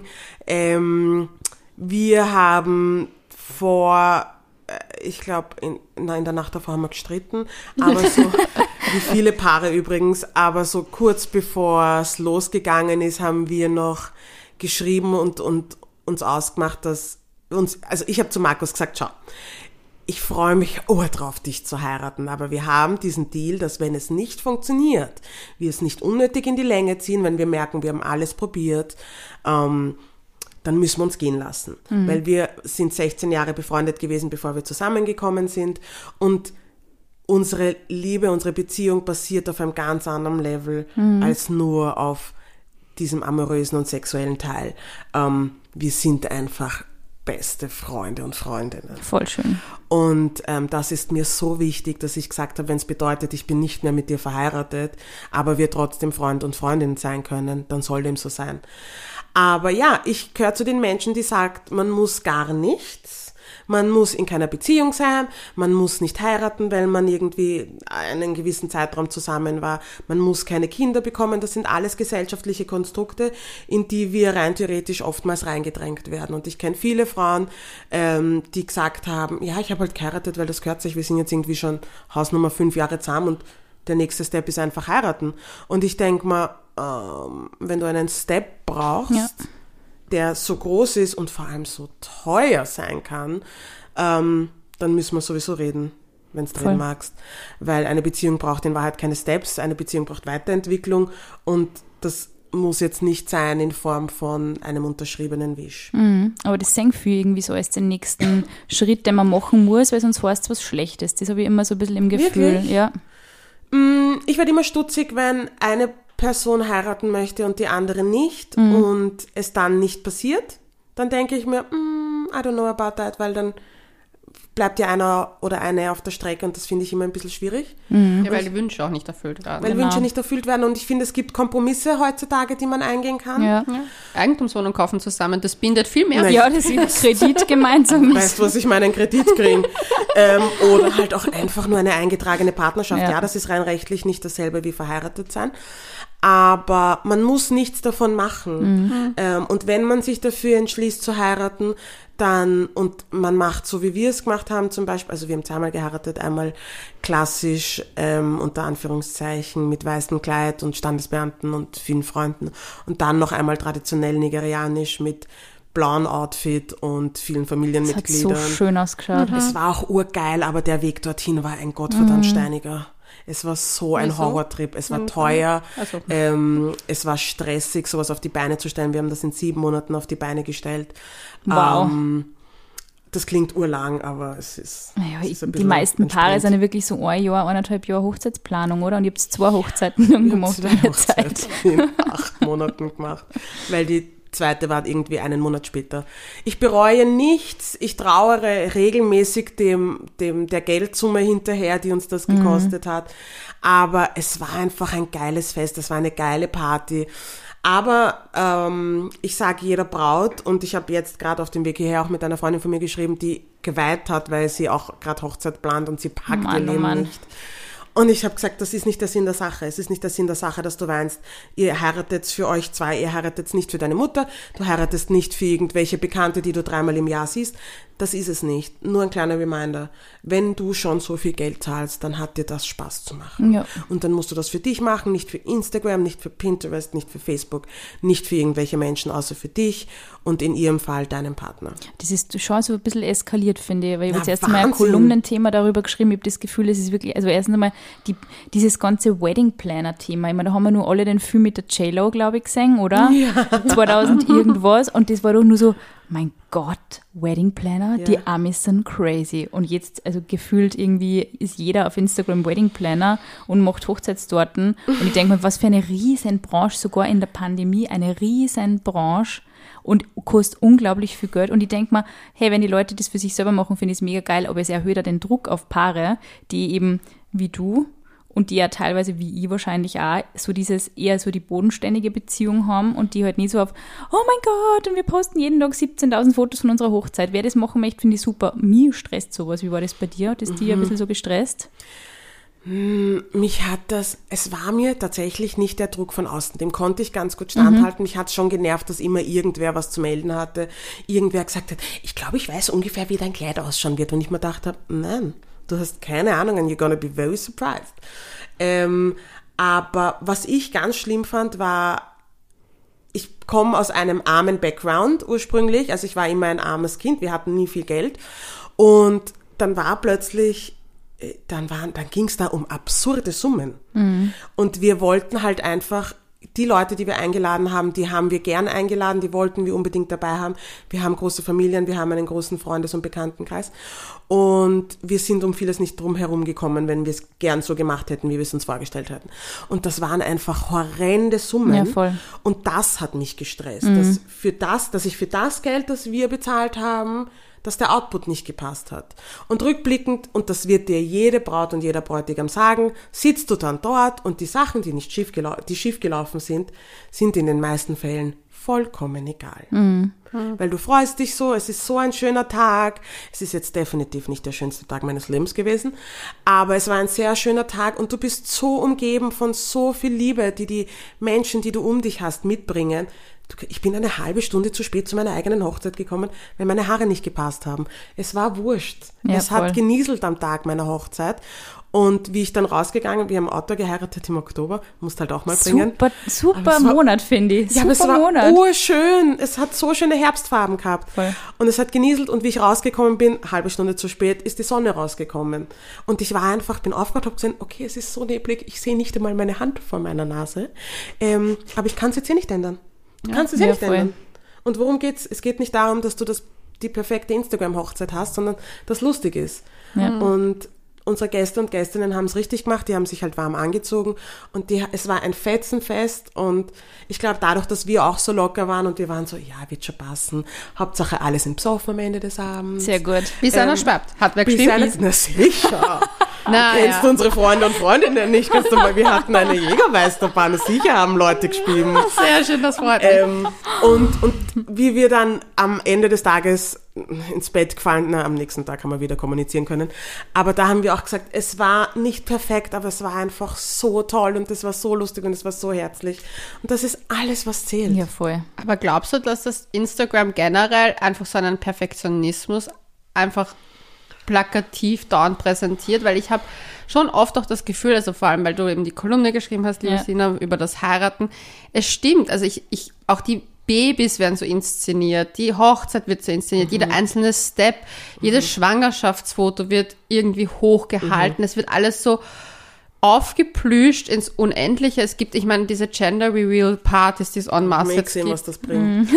Ähm, wir haben vor, äh, ich glaube, in, nein, in der Nacht davor haben wir gestritten, aber so, wie viele Paare übrigens, aber so kurz bevor es losgegangen ist, haben wir noch geschrieben und, und uns ausgemacht, dass uns, also ich habe zu Markus gesagt, schau, ich freue mich oh drauf, dich zu heiraten, aber wir haben diesen Deal, dass wenn es nicht funktioniert, wir es nicht unnötig in die Länge ziehen, wenn wir merken, wir haben alles probiert, ähm, dann müssen wir uns gehen lassen. Mhm. Weil wir sind sechzehn Jahre befreundet gewesen, bevor wir zusammengekommen sind und unsere Liebe, unsere Beziehung basiert auf einem ganz anderen Level mhm. als nur auf diesem amorösen und sexuellen Teil. Ähm, wir sind einfach beste Freunde und Freundinnen. Voll schön. Und ähm, das ist mir so wichtig, dass ich gesagt habe, wenn es bedeutet, ich bin nicht mehr mit dir verheiratet, aber wir trotzdem Freund und Freundin sein können, dann soll dem so sein. Aber ja, ich gehöre zu den Menschen, die sagt, man muss gar nichts. Man muss in keiner Beziehung sein, man muss nicht heiraten, weil man irgendwie einen gewissen Zeitraum zusammen war, man muss keine Kinder bekommen, das sind alles gesellschaftliche Konstrukte, in die wir rein theoretisch oftmals reingedrängt werden. Und ich kenne viele Frauen, ähm, die gesagt haben, ja, ich habe halt geheiratet, weil das gehört sich, wir sind jetzt irgendwie schon Hausnummer fünf Jahre zusammen und der nächste Step ist einfach heiraten. Und ich denke mal, ähm, wenn du einen Step brauchst, ja. der so groß ist und vor allem so teuer sein kann, ähm, dann müssen wir sowieso reden, wenn es drin magst. Weil eine Beziehung braucht in Wahrheit keine Steps, eine Beziehung braucht Weiterentwicklung und das muss jetzt nicht sein in Form von einem unterschriebenen Wisch. Mhm, aber das sehen viele irgendwie so als den nächsten Schritt, den man machen muss, weil sonst heißt es was Schlechtes. Das habe ich immer so ein bisschen im Gefühl. Wirklich? Ja. Ich werde immer stutzig, wenn eine Person heiraten möchte und die andere nicht mhm. und es dann nicht passiert. Dann denke ich mir, mm, hm, I don't know about that, weil dann bleibt ja einer oder eine auf der Strecke und das finde ich immer ein bisschen schwierig. Mhm. Ja, weil die Wünsche auch nicht erfüllt werden. Weil genau. Wünsche nicht erfüllt werden und ich finde, es gibt Kompromisse heutzutage, die man eingehen kann. Ja. Ja. Eigentumswohnung kaufen zusammen, das bindet viel mehr. Nein. Ja, das ist Kredit gemeinsam. Weißt du, was ich meine, einen Kredit kriegen. ähm, oder halt auch einfach nur eine eingetragene Partnerschaft. Ja. Ja. ja, das ist rein rechtlich nicht dasselbe wie verheiratet sein. Aber man muss nichts davon machen. Mhm. Ähm, und wenn man sich dafür entschließt zu heiraten, dann, und man macht so, wie wir es gemacht haben zum Beispiel, also wir haben zweimal geheiratet, einmal klassisch, ähm, unter Anführungszeichen, mit weißem Kleid und Standesbeamten und vielen Freunden und dann noch einmal traditionell nigerianisch mit blauen Outfit und vielen Familienmitgliedern. Das hat so schön ausgeschaut. Es war auch urgeil, aber der Weg dorthin war ein gottverdammt Mhm. steiniger. Es war so ein Wieso? Horrortrip. Es war Mhm. teuer, Also. ähm, es war stressig, sowas auf die Beine zu stellen. Wir haben das in sieben Monaten auf die Beine gestellt. Wow. Ähm, das klingt urlang, aber es ist, Naja, es ist ein die bisschen meisten Paare anstrengend. sind ja wirklich so ein Jahr, eineinhalb Jahre Hochzeitsplanung, oder? Und ihr habt zwei Hochzeiten dann Wir haben gemacht zwei in der Zeit. Hochzeiten in acht Monaten gemacht, weil die zweite war irgendwie einen Monat später. Ich bereue nichts, ich trauere regelmäßig dem, dem, der Geldsumme hinterher, die uns das gekostet mhm. hat, aber es war einfach ein geiles Fest, es war eine geile Party. Aber ähm, ich sage jeder Braut, und ich habe jetzt gerade auf dem Weg hierher auch mit einer Freundin von mir geschrieben, die geweint hat, weil sie auch gerade Hochzeit plant und sie packt Mann, ihr oh Leben Mann. nicht. Und ich habe gesagt, das ist nicht der Sinn der Sache. Es ist nicht der Sinn der Sache, dass du weinst. Ihr heiratet für euch zwei, ihr heiratet nicht für deine Mutter, du heiratest nicht für irgendwelche Bekannte, die du dreimal im Jahr siehst. Das ist es nicht. Nur ein kleiner Reminder. Wenn du schon so viel Geld zahlst, dann hat dir das Spaß zu machen. Ja. Und dann musst du das für dich machen, nicht für Instagram, nicht für Pinterest, nicht für Facebook, nicht für irgendwelche Menschen, außer für dich und in ihrem Fall deinen Partner. Das ist schon so ein bisschen eskaliert, finde ich, weil ich habe Na, jetzt erst einmal ein Wahnsinn. Kolumnenthema darüber geschrieben. Ich habe das Gefühl, es ist wirklich, also erstens einmal die, dieses ganze Wedding Planner-Thema. Ich meine, da haben wir nur alle den Film mit der J-Lo, glaube ich, gesehen, oder? Ja. zweitausend irgendwas. Und das war doch nur so, mein Gott, Wedding Planner, Ja. die Amis sind crazy. Und jetzt, also gefühlt irgendwie ist jeder auf Instagram Wedding Planner und macht Hochzeitstorten. Und ich denke mir, was für eine riesen Branche, sogar in der Pandemie, eine riesen Branche und kostet unglaublich viel Geld. Und ich denke mir, hey, wenn die Leute das für sich selber machen, finde ich es mega geil, aber es erhöht ja den Druck auf Paare, die eben wie du und die ja teilweise wie ich wahrscheinlich auch so dieses eher so die bodenständige Beziehung haben und die halt nie so auf, oh mein Gott, und wir posten jeden Tag siebzehntausend Fotos von unserer Hochzeit. Wer das machen möchte, finde ich super. Mir stresst sowas. Wie war das bei dir? Hat das dich ein bisschen so gestresst? Mich hat das, es war mir tatsächlich nicht der Druck von außen, dem konnte ich ganz gut standhalten. Mich hat es schon genervt, dass immer irgendwer was zu melden hatte, irgendwer gesagt hat, ich glaube, ich weiß ungefähr, wie dein Kleid ausschauen wird. Und ich mir gedacht habe, nein, du hast keine Ahnung and you're gonna be very surprised. Ähm, aber was ich ganz schlimm fand, war, ich komme aus einem armen Background ursprünglich, also ich war immer ein armes Kind, wir hatten nie viel Geld und dann war plötzlich dann waren, dann ging es da um absurde Summen. Mhm. Und wir wollten halt einfach, die Leute, die wir eingeladen haben, die haben wir gern eingeladen, die wollten wir unbedingt dabei haben. Wir haben große Familien, wir haben einen großen Freundes- und Bekanntenkreis. Und wir sind um vieles nicht drum herum gekommen, wenn wir es gern so gemacht hätten, wie wir es uns vorgestellt hätten. Und das waren einfach horrende Summen. Ja, voll. Und das hat mich gestresst. Mhm. Dass für das, dass ich für das Geld, das wir bezahlt haben, dass der Output nicht gepasst hat. Und rückblickend, und das wird dir jede Braut und jeder Bräutigam sagen, sitzt du dann dort und die Sachen, die nicht schief, gelau- die schief gelaufen sind, sind in den meisten Fällen vollkommen egal. Mhm. Weil du freust dich so, es ist so ein schöner Tag. Es ist jetzt definitiv nicht der schönste Tag meines Lebens gewesen, aber es war ein sehr schöner Tag und du bist so umgeben von so viel Liebe, die die Menschen, die du um dich hast, mitbringen. Ich bin eine halbe Stunde zu spät zu meiner eigenen Hochzeit gekommen, weil meine Haare nicht gepasst haben. Es war wurscht. Ja, es voll. hat genieselt am Tag meiner Hochzeit. Und wie ich dann rausgegangen, wir haben Auto geheiratet im Oktober, musst halt auch mal bringen. Super, super Aber es war- Monat, finde ich. Ja, Super aber es war Monat. urschön. Es hat so schöne Herbstfarben gehabt. Voll. Und es hat genieselt und wie ich rausgekommen bin, halbe Stunde zu spät, ist die Sonne rausgekommen. Und ich war einfach, bin aufgewacht, habe gesehen, okay, es ist so neblig, ich sehe nicht einmal meine Hand vor meiner Nase. Ähm, aber ich kann es jetzt hier nicht ändern. Du kannst es ja ja, nicht voll. ändern. Und worum geht's? Es geht nicht darum, dass du das, die perfekte Instagram-Hochzeit hast, sondern dass lustig ist. Ja. Und, unsere Gäste und Gästinnen haben es richtig gemacht, die haben sich halt warm angezogen und die, es war ein Fetzenfest und ich glaube dadurch, dass wir auch so locker waren und wir waren so, ja, wird schon passen, Hauptsache alle sind besoffen am Ende des Abends. Sehr gut. Bis ähm, einer schwappt. Hat wer bis gespielt? einer, na sicher. Na, Kennst ja. du unsere Freunde und Freundinnen nicht? Kannst du mal, wir hatten eine Jägermeisterbahn, sicher haben Leute gespielt. Sehr schön, das freut mich. Ähm, und, und wie wir dann am Ende des Tages ins Bett gefallen, na, am nächsten Tag haben wir wieder kommunizieren können, aber da haben wir auch gesagt, es war nicht perfekt, aber es war einfach so toll und es war so lustig und es war so herzlich und das ist alles, was zählt. Ja, voll. Aber glaubst du, dass das Instagram generell einfach so einen Perfektionismus einfach plakativ dauernd präsentiert? Weil ich habe schon oft auch das Gefühl, also vor allem, weil du eben die Kolumne geschrieben hast, liebe Ja. Sina, über das Heiraten. Es stimmt, also ich, ich auch die Babys werden so inszeniert, die Hochzeit wird so inszeniert, mhm. jeder einzelne Step, jedes mhm. Schwangerschaftsfoto wird irgendwie hochgehalten, mhm. es wird alles so aufgeplüscht ins Unendliche. Es gibt, ich meine, diese Gender Reveal Partys, die es en masse jetzt sehen, gibt. was das bringt.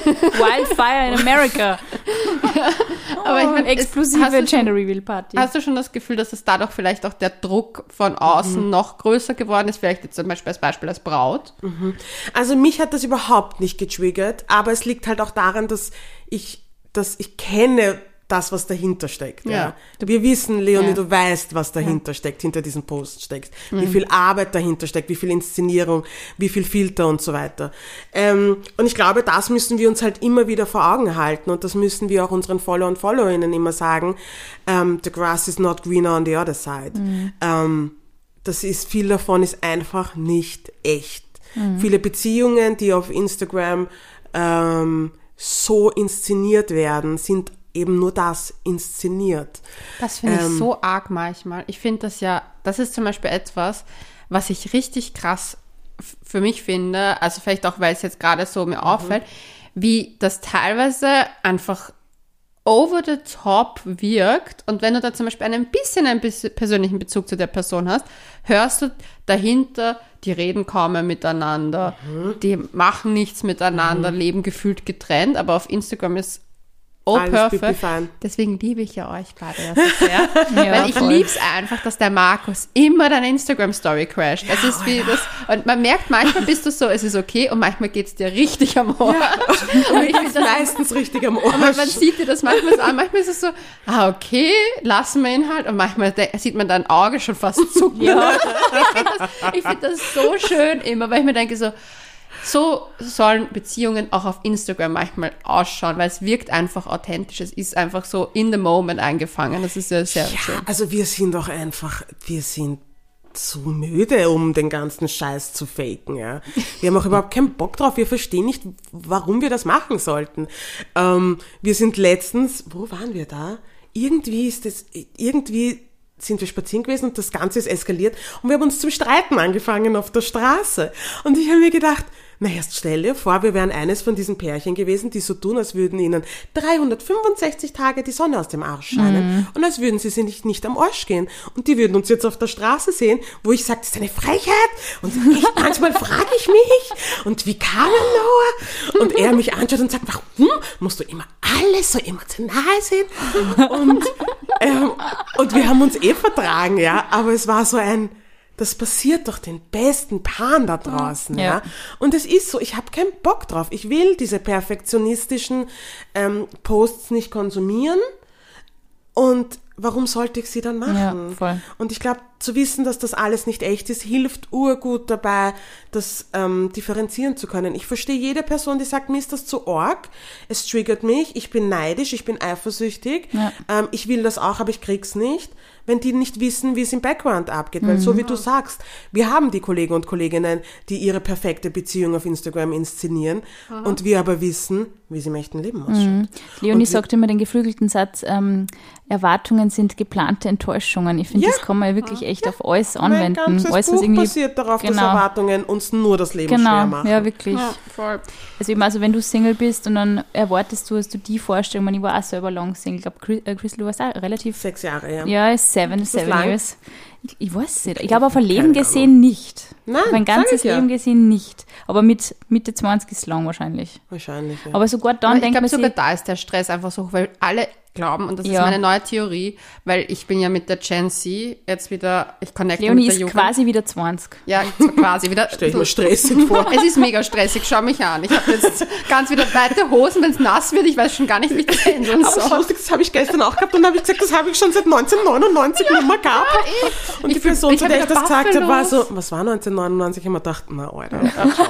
Wildfire in America. Aber ich meine, exklusive hast du Gender schon, Reveal Party. Hast du schon das Gefühl, dass es dadurch vielleicht auch der Druck von außen mhm. noch größer geworden ist? Vielleicht jetzt zum Beispiel als Beispiel als Braut? Mhm. Also mich hat das überhaupt nicht getriggert, aber es liegt halt auch daran, dass ich, dass ich kenne das, was dahinter steckt. Ja. Ja. Wir wissen, Leonie, Ja. du weißt, was dahinter ja. steckt, hinter diesem Post steckt. Mhm. Wie viel Arbeit dahinter steckt, wie viel Inszenierung, wie viel Filter und so weiter. Ähm, und ich glaube, das müssen wir uns halt immer wieder vor Augen halten und das müssen wir auch unseren Follower und Followerinnen immer sagen. Ähm, the grass is not greener on the other side. Mhm. Ähm, das ist, viel davon ist einfach nicht echt. Mhm. Viele Beziehungen, die auf Instagram ähm, so inszeniert werden, sind eben nur das, inszeniert. Das finde Ähm, ich so arg manchmal. Ich finde das ja, das ist zum Beispiel etwas, was ich richtig krass f- für mich finde, also vielleicht auch, weil es jetzt gerade so mir auffällt, wie das teilweise einfach over the top wirkt und wenn du da zum Beispiel ein bisschen einen bisschen persönlichen Bezug zu der Person hast, hörst du dahinter, die reden kaum mehr miteinander, mhm. die machen nichts miteinander, mhm. leben gefühlt getrennt, aber auf Instagram ist oh, alles perfekt. pipi-fein. Deswegen liebe ich ja euch beide ja so sehr. Ja, weil ich voll. liebe es einfach, dass der Markus immer deine Instagram-Story crasht. Das Ja, ist wie ja. das, und man merkt, manchmal bist du so, es ist okay und manchmal geht es dir richtig am Ohr. Und ich bin meistens richtig am Arsch. Man, man sieht dir das manchmal so an, manchmal ist es so, ah, okay, lassen wir ihn halt. Und manchmal de- sieht man dein Auge schon fast zucken. Ja. Ich finde das, ich find das so schön immer, weil ich mir denke so, so sollen Beziehungen auch auf Instagram manchmal ausschauen, weil es wirkt einfach authentisch. Es ist einfach so in the moment eingefangen. Das ist ja sehr Ja, schön. also wir sind doch einfach, wir sind zu müde, um den ganzen Scheiß zu faken, ja. Wir haben auch überhaupt keinen Bock drauf. Wir verstehen nicht, warum wir das machen sollten. Ähm, wir sind letztens, wo waren wir da? Irgendwie ist das, irgendwie sind wir spazieren gewesen und das Ganze ist eskaliert und wir haben uns zum Streiten angefangen auf der Straße. Und ich habe mir gedacht, na erst stell dir vor, wir wären eines von diesen Pärchen gewesen, die so tun, als würden ihnen dreihundertfünfundsechzig Tage die Sonne aus dem Arsch scheinen mhm. und als würden sie sich nicht, nicht am Arsch gehen. Und die würden uns jetzt auf der Straße sehen, wo ich sage, das ist eine Frechheit. Und ich, manchmal frage ich mich, und wie kam er nur? Und er mich anschaut und sagt, warum musst du immer alles so emotional sehen? Und, ähm, und wir haben uns eh vertragen, ja, aber es war so ein, das passiert doch den besten Paaren da draußen, ja. Ja. Und es ist so, ich habe keinen Bock drauf. Ich will diese perfektionistischen ähm, Posts nicht konsumieren. Und warum sollte ich sie dann machen? Ja, voll. Und ich glaube, zu wissen, dass das alles nicht echt ist, hilft urgut dabei, das ähm, differenzieren zu können. Ich verstehe jede Person, die sagt, mir ist das zu arg, es triggert mich, ich bin neidisch, ich bin eifersüchtig, Ja. ähm, ich will das auch, aber ich krieg's nicht, wenn die nicht wissen, wie es im Background abgeht. Weil so wie du sagst, wir haben die Kollegen und Kolleginnen, die ihre perfekte Beziehung auf Instagram inszenieren und wir aber wissen, wie sie im echten Leben ausschaut. Mhm. Leonie Und sagt immer den geflügelten Satz, ähm, Erwartungen sind geplante Enttäuschungen. Ich finde, Ja. das kann man ja wirklich echt auf alles Mein anwenden. ganzes Alles, was Buch irgendwie, basiert darauf, dass Genau. Erwartungen uns nur das Leben schwer genau, machen. ja, wirklich. Ja, voll. Also eben, also wenn du Single bist und dann erwartest du, hast du die Vorstellung, ich war auch selber lang Single, ich glaube, Chris, äh, Chris, du warst auch relativ, Sechs Jahre, ja. ja, seven, das seven lang? years. Ich weiß nicht. Ich glaube, auf ein Leben gesehen nicht. Nein, auf ein ganzes ja. Leben gesehen nicht. Aber mit Mitte zwanzig ist es lang wahrscheinlich. Wahrscheinlich, ja. Aber sogar dann Aber ich denkt glaube, man sogar sich, da ist der Stress einfach so hoch, weil alle glauben, und das Ja. ist meine neue Theorie, weil ich bin ja mit der Gen Z jetzt wieder, ich connecte Leonie mit der ist Jugend. quasi wieder zwanzig. Ja, so quasi wieder. Stell ich mir stressig vor. Es ist mega stressig, schau mich an. Ich habe jetzt ganz wieder weite Hosen, wenn es nass wird, ich weiß schon gar nicht, wie ich das handeln Aber das soll. lustig, das habe ich gestern auch gehabt und habe ich gesagt, das habe ich schon seit neunzehnhundertneunundneunzig nicht mehr gehabt. Und die Ich fühl- Person, ich zu hab der ich wieder das gesagt habe, war Buffalos. so, was war neunzehnhundertneunundneunzig? Ich habe mir gedacht, na, Alter.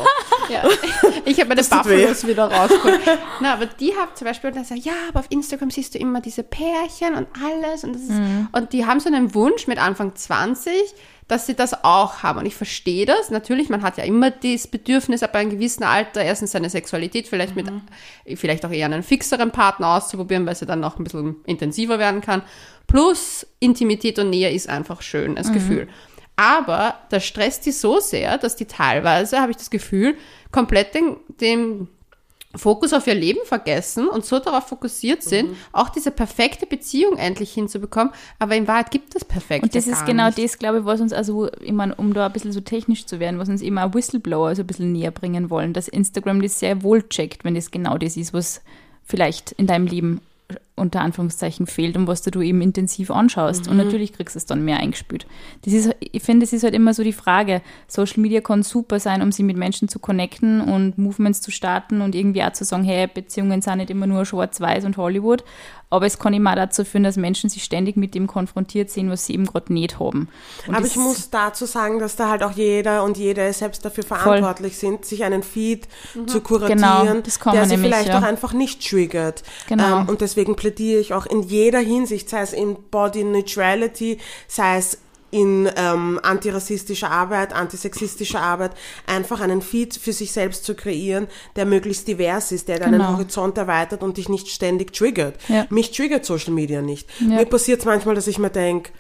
Ja. Ich habe meine tut Buffalos wieder rausgeholt. Na, aber die haben zum Beispiel dann gesagt, ja, aber auf Instagram siehst du immer diese Pärchen und alles. Und, das ist, Mhm. und die haben so einen Wunsch mit Anfang zwanzig, dass sie das auch haben. Und ich verstehe das. Natürlich, man hat ja immer das Bedürfnis, ab einem gewissen Alter erstens seine Sexualität vielleicht mit, vielleicht auch eher einen fixeren Partner auszuprobieren, weil sie dann noch ein bisschen intensiver werden kann. Plus Intimität und Nähe ist einfach schön, das Gefühl. Aber das stresst die so sehr, dass die teilweise, habe ich das Gefühl, komplett den, den Fokus auf ihr Leben vergessen und so darauf fokussiert sind, auch diese perfekte Beziehung endlich hinzubekommen. Aber in Wahrheit gibt es perfekt. Und das ja ist gar genau nicht. das, glaube ich, was uns also, ich meine, um da ein bisschen so technisch zu werden, was uns immer auch Whistleblower so ein bisschen näher bringen wollen, dass Instagram das sehr wohl checkt, wenn das genau das ist, was vielleicht in deinem Leben unter Anführungszeichen fehlt und was du eben intensiv anschaust. Mhm. Und natürlich kriegst du es dann mehr eingespült. Das ist, ich finde, das ist halt immer so die Frage. Social Media kann super sein, um sich mit Menschen zu connecten und Movements zu starten und irgendwie auch zu sagen, hey, Beziehungen sind nicht immer nur schwarz-weiß und Hollywood. Aber es kann immer auch dazu führen, dass Menschen sich ständig mit dem konfrontiert sehen, was sie eben gerade nicht haben. Und Aber das- ich muss dazu sagen, dass da halt auch jeder und jede selbst dafür verantwortlich sind, sich einen Feed zu kuratieren, Genau, das kann der man sie nämlich, vielleicht ja. auch einfach nicht triggert. Genau. Ähm, und deswegen plädiere ich auch in jeder Hinsicht, sei es in Body Neutrality, sei es in ähm, antirassistischer Arbeit, antisexistischer Arbeit, einfach einen Feed für sich selbst zu kreieren, der möglichst divers ist, der deinen Genau. Horizont erweitert und dich nicht ständig triggert. Ja. Mich triggert Social Media nicht. Ja. Mir passiert es manchmal, dass ich mir denke,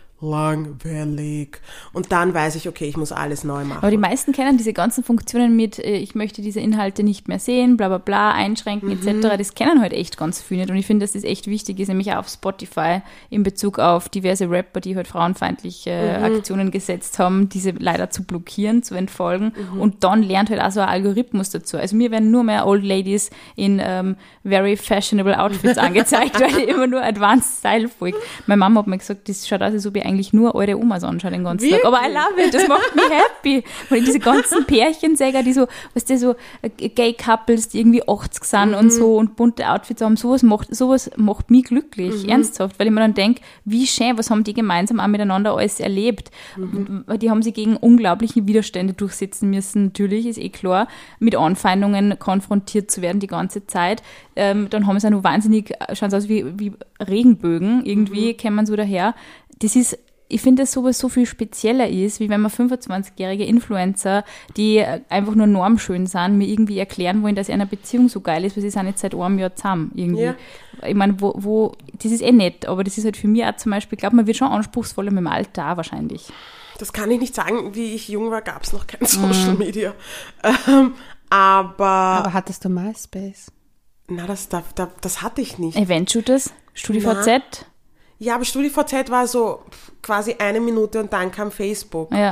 langweilig. Und dann weiß ich, okay, ich muss alles neu machen. Aber die meisten kennen diese ganzen Funktionen mit, äh, ich möchte diese Inhalte nicht mehr sehen, bla bla bla, einschränken et cetera. Das kennen halt echt ganz viele nicht. Und ich finde, dass das echt wichtig ist, nämlich auch auf Spotify in Bezug auf diverse Rapper, die halt frauenfeindliche äh, Aktionen gesetzt haben, diese leider zu blockieren, zu entfolgen. Und dann lernt halt auch so ein Algorithmus dazu. Also mir werden nur mehr Old Ladies in ähm, very fashionable Outfits angezeigt, weil ich immer nur Advanced Style folge. Meine Mama hat mir gesagt, das schaut aus, als ob ich eigentlich nur eure Omas anschaue den ganzen Tag. Aber I love it, das macht mich happy. Und diese ganzen Pärchensäger, die so, weißt du, so äh, Gay-Couples, die irgendwie achtzig sind und so und bunte Outfits haben, sowas macht, sowas macht mich glücklich, ernsthaft, weil ich mir dann denke, wie schön, was haben die gemeinsam auch miteinander alles erlebt. Die haben sie gegen unglaubliche Widerstände durchsetzen müssen, natürlich, ist eh klar, mit Anfeindungen konfrontiert zu werden die ganze Zeit. Ähm, dann haben sie auch noch wahnsinnig, schauen sie aus wie, wie Regenbögen, irgendwie kennt man so daher. Das ist, ich finde, dass sowas so viel spezieller ist, wie wenn man fünfundzwanzigjährige Influencer, die einfach nur normschön sind, mir irgendwie erklären wollen, dass eine Beziehung so geil ist, weil sie sind jetzt seit einem Jahr zusammen irgendwie. Ja. Ich meine, wo, wo, das ist eh nett, aber das ist halt für mich auch zum Beispiel, ich glaube, man wird schon anspruchsvoller mit dem Alter auch wahrscheinlich. Das kann ich nicht sagen. Wie ich jung war, gab es noch kein Social Media. Ähm, aber, Aber hattest du MySpace? na, das, das, das, das hatte ich nicht. Event-Shooters, StudiVZ, Ja, aber StudiVZ war so quasi eine Minute und dann kam Facebook. ja.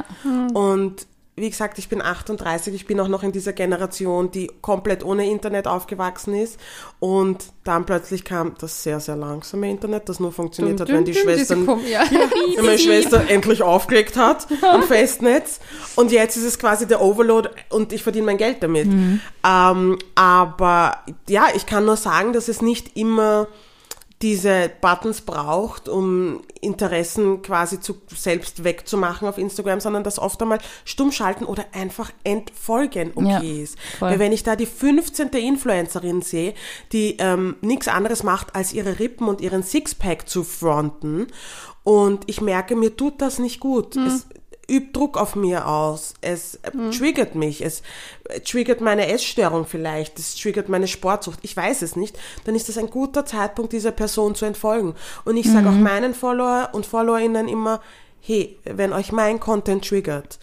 Und wie gesagt, ich bin achtunddreißig, ich bin auch noch in dieser Generation, die komplett ohne Internet aufgewachsen ist. Und dann plötzlich kam das sehr, sehr langsame Internet, das nur funktioniert hat, wenn die Schwestern, Ja. wenn meine Schwester endlich aufgelegt hat am Festnetz. Und jetzt ist es quasi der Overload und ich verdiene mein Geld damit. Mhm. Ähm, aber ja, ich kann nur sagen, dass es nicht immer diese Buttons braucht, um Interessen quasi zu, selbst wegzumachen auf Instagram, sondern dass oft einmal stumm schalten oder einfach entfolgen okay Ja, ist. voll. Weil wenn ich da die fünfzehnte Influencerin sehe, die ähm, nichts anderes macht, als ihre Rippen und ihren Sixpack zu fronten und ich merke, mir tut das nicht gut. Es übt Druck auf mir aus. Es äh, triggert mich. Es äh, triggert meine Essstörung vielleicht. Es triggert meine Sportsucht. Ich weiß es nicht. Dann ist das ein guter Zeitpunkt, dieser Person zu entfolgen. Und ich sage auch meinen Follower und Followerinnen immer, hey, wenn euch mein Content triggert,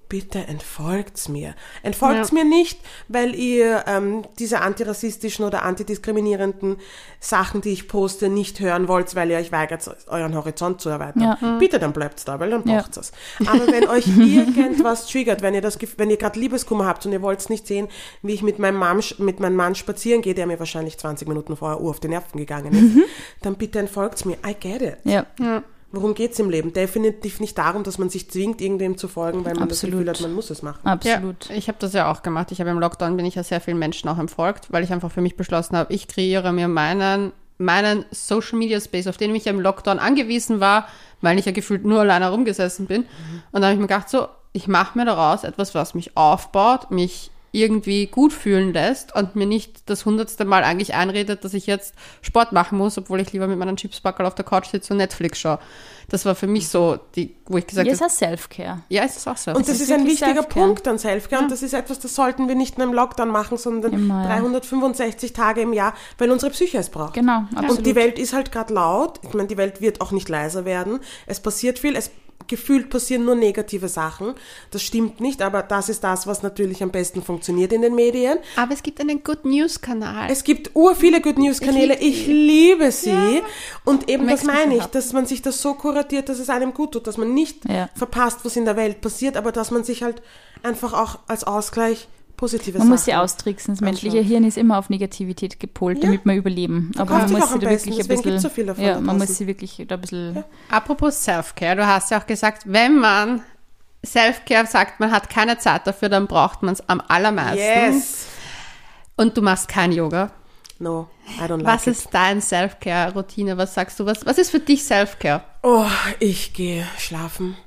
bitte entfolgt's mir. Entfolgt's Ja. mir nicht, weil ihr ähm, diese antirassistischen oder antidiskriminierenden Sachen, die ich poste, nicht hören wollt, weil ihr euch weigert, euren Horizont zu erweitern. Ja. Bitte, dann bleibt's da, weil dann Ja. braucht's es. Aber wenn euch irgendwas triggert, wenn ihr das, Gef- wenn ihr gerade Liebeskummer habt und ihr wollt's nicht sehen, wie ich mit meinem Mann, mit meinem Mann spazieren gehe, der mir wahrscheinlich zwanzig Minuten vorher Uhr auf die Nerven gegangen ist, dann bitte entfolgt's mir. I get it. Ja. Ja. Worum geht's im Leben? Definitiv nicht darum, dass man sich zwingt, irgendwem zu folgen, weil man Absolut. das Gefühl hat, man muss es machen. Absolut. Ja, ich habe das ja auch gemacht. Ich habe im Lockdown bin ich ja sehr vielen Menschen auch entfolgt, weil ich einfach für mich beschlossen habe, ich kreiere mir meinen, meinen Social Media Space, auf den ich ja im Lockdown angewiesen war, weil ich ja gefühlt nur alleine rumgesessen bin. Mhm. Und da habe ich mir gedacht, so, ich mache mir daraus etwas, was mich aufbaut, mich irgendwie gut fühlen lässt und mir nicht das hundertste Mal eigentlich einredet, dass ich jetzt Sport machen muss, obwohl ich lieber mit meinem Chipsbackerl auf der Couch sitze und Netflix schaue. Das war für mich so, die, wo ich gesagt Ja, habe, es ist auch Self-Care. ja, ist es auch so. Und das ist ist ein wirklich wichtiger Self-Care. Punkt an Selfcare. Und das ist etwas, das sollten wir nicht nur im Lockdown machen, sondern Immer, ja. dreihundertfünfundsechzig Tage im Jahr, weil unsere Psyche es braucht. Genau, absolut. Und die Welt ist halt gerade laut. Ich meine, die Welt wird auch nicht leiser werden. Es passiert viel. Es gefühlt passieren nur negative Sachen. Das stimmt nicht, aber das ist das, was natürlich am besten funktioniert in den Medien. Aber es gibt einen Good News Kanal. Es gibt ur viele Good News Kanäle. Ich, liebe sie. Ja. Und eben das Makes me meine so ich, dass man sich das so kuratiert, dass es einem gut tut, dass man nicht Ja. verpasst, was in der Welt passiert, aber dass man sich halt einfach auch als Ausgleich positive Man Sachen... muss sie austricksen. Das menschliche Hirn ist immer auf Negativität gepolt, Ja. damit wir überleben. Aber kauft man sich muss auch sie am da besten, wirklich ein deswegen bisschen... gibt's so viele davon ja, da man draußen. muss sie wirklich da ein bisschen... Apropos Self-Care, du hast ja auch gesagt, wenn man Self-Care sagt, man hat keine Zeit dafür, dann braucht man es am allermeisten. Yes. Und du machst kein Yoga. No, I don't like Was it. ist dein Self-Care-Routine? Was sagst du? Was, was ist für dich Self-Care? Oh, ich gehe schlafen.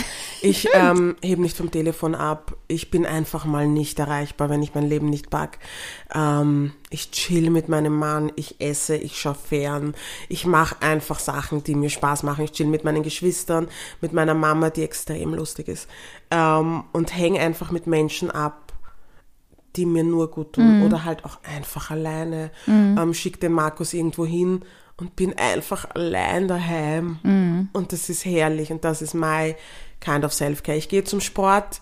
Ich ähm, hebe nicht vom Telefon ab. Ich bin einfach mal nicht erreichbar, wenn ich mein Leben nicht pack. Ähm, ich chill mit meinem Mann, ich esse, ich schaue fern. Ich mache einfach Sachen, die mir Spaß machen. Ich chill mit meinen Geschwistern, mit meiner Mama, die extrem lustig ist. Ähm, und hänge einfach mit Menschen ab, die mir nur gut tun. Mhm. Oder halt auch einfach alleine. Mhm. Ähm, schick den Markus irgendwo hin und bin einfach allein daheim. Mhm. Und das ist herrlich und das ist my kind of self-care. Ich gehe zum Sport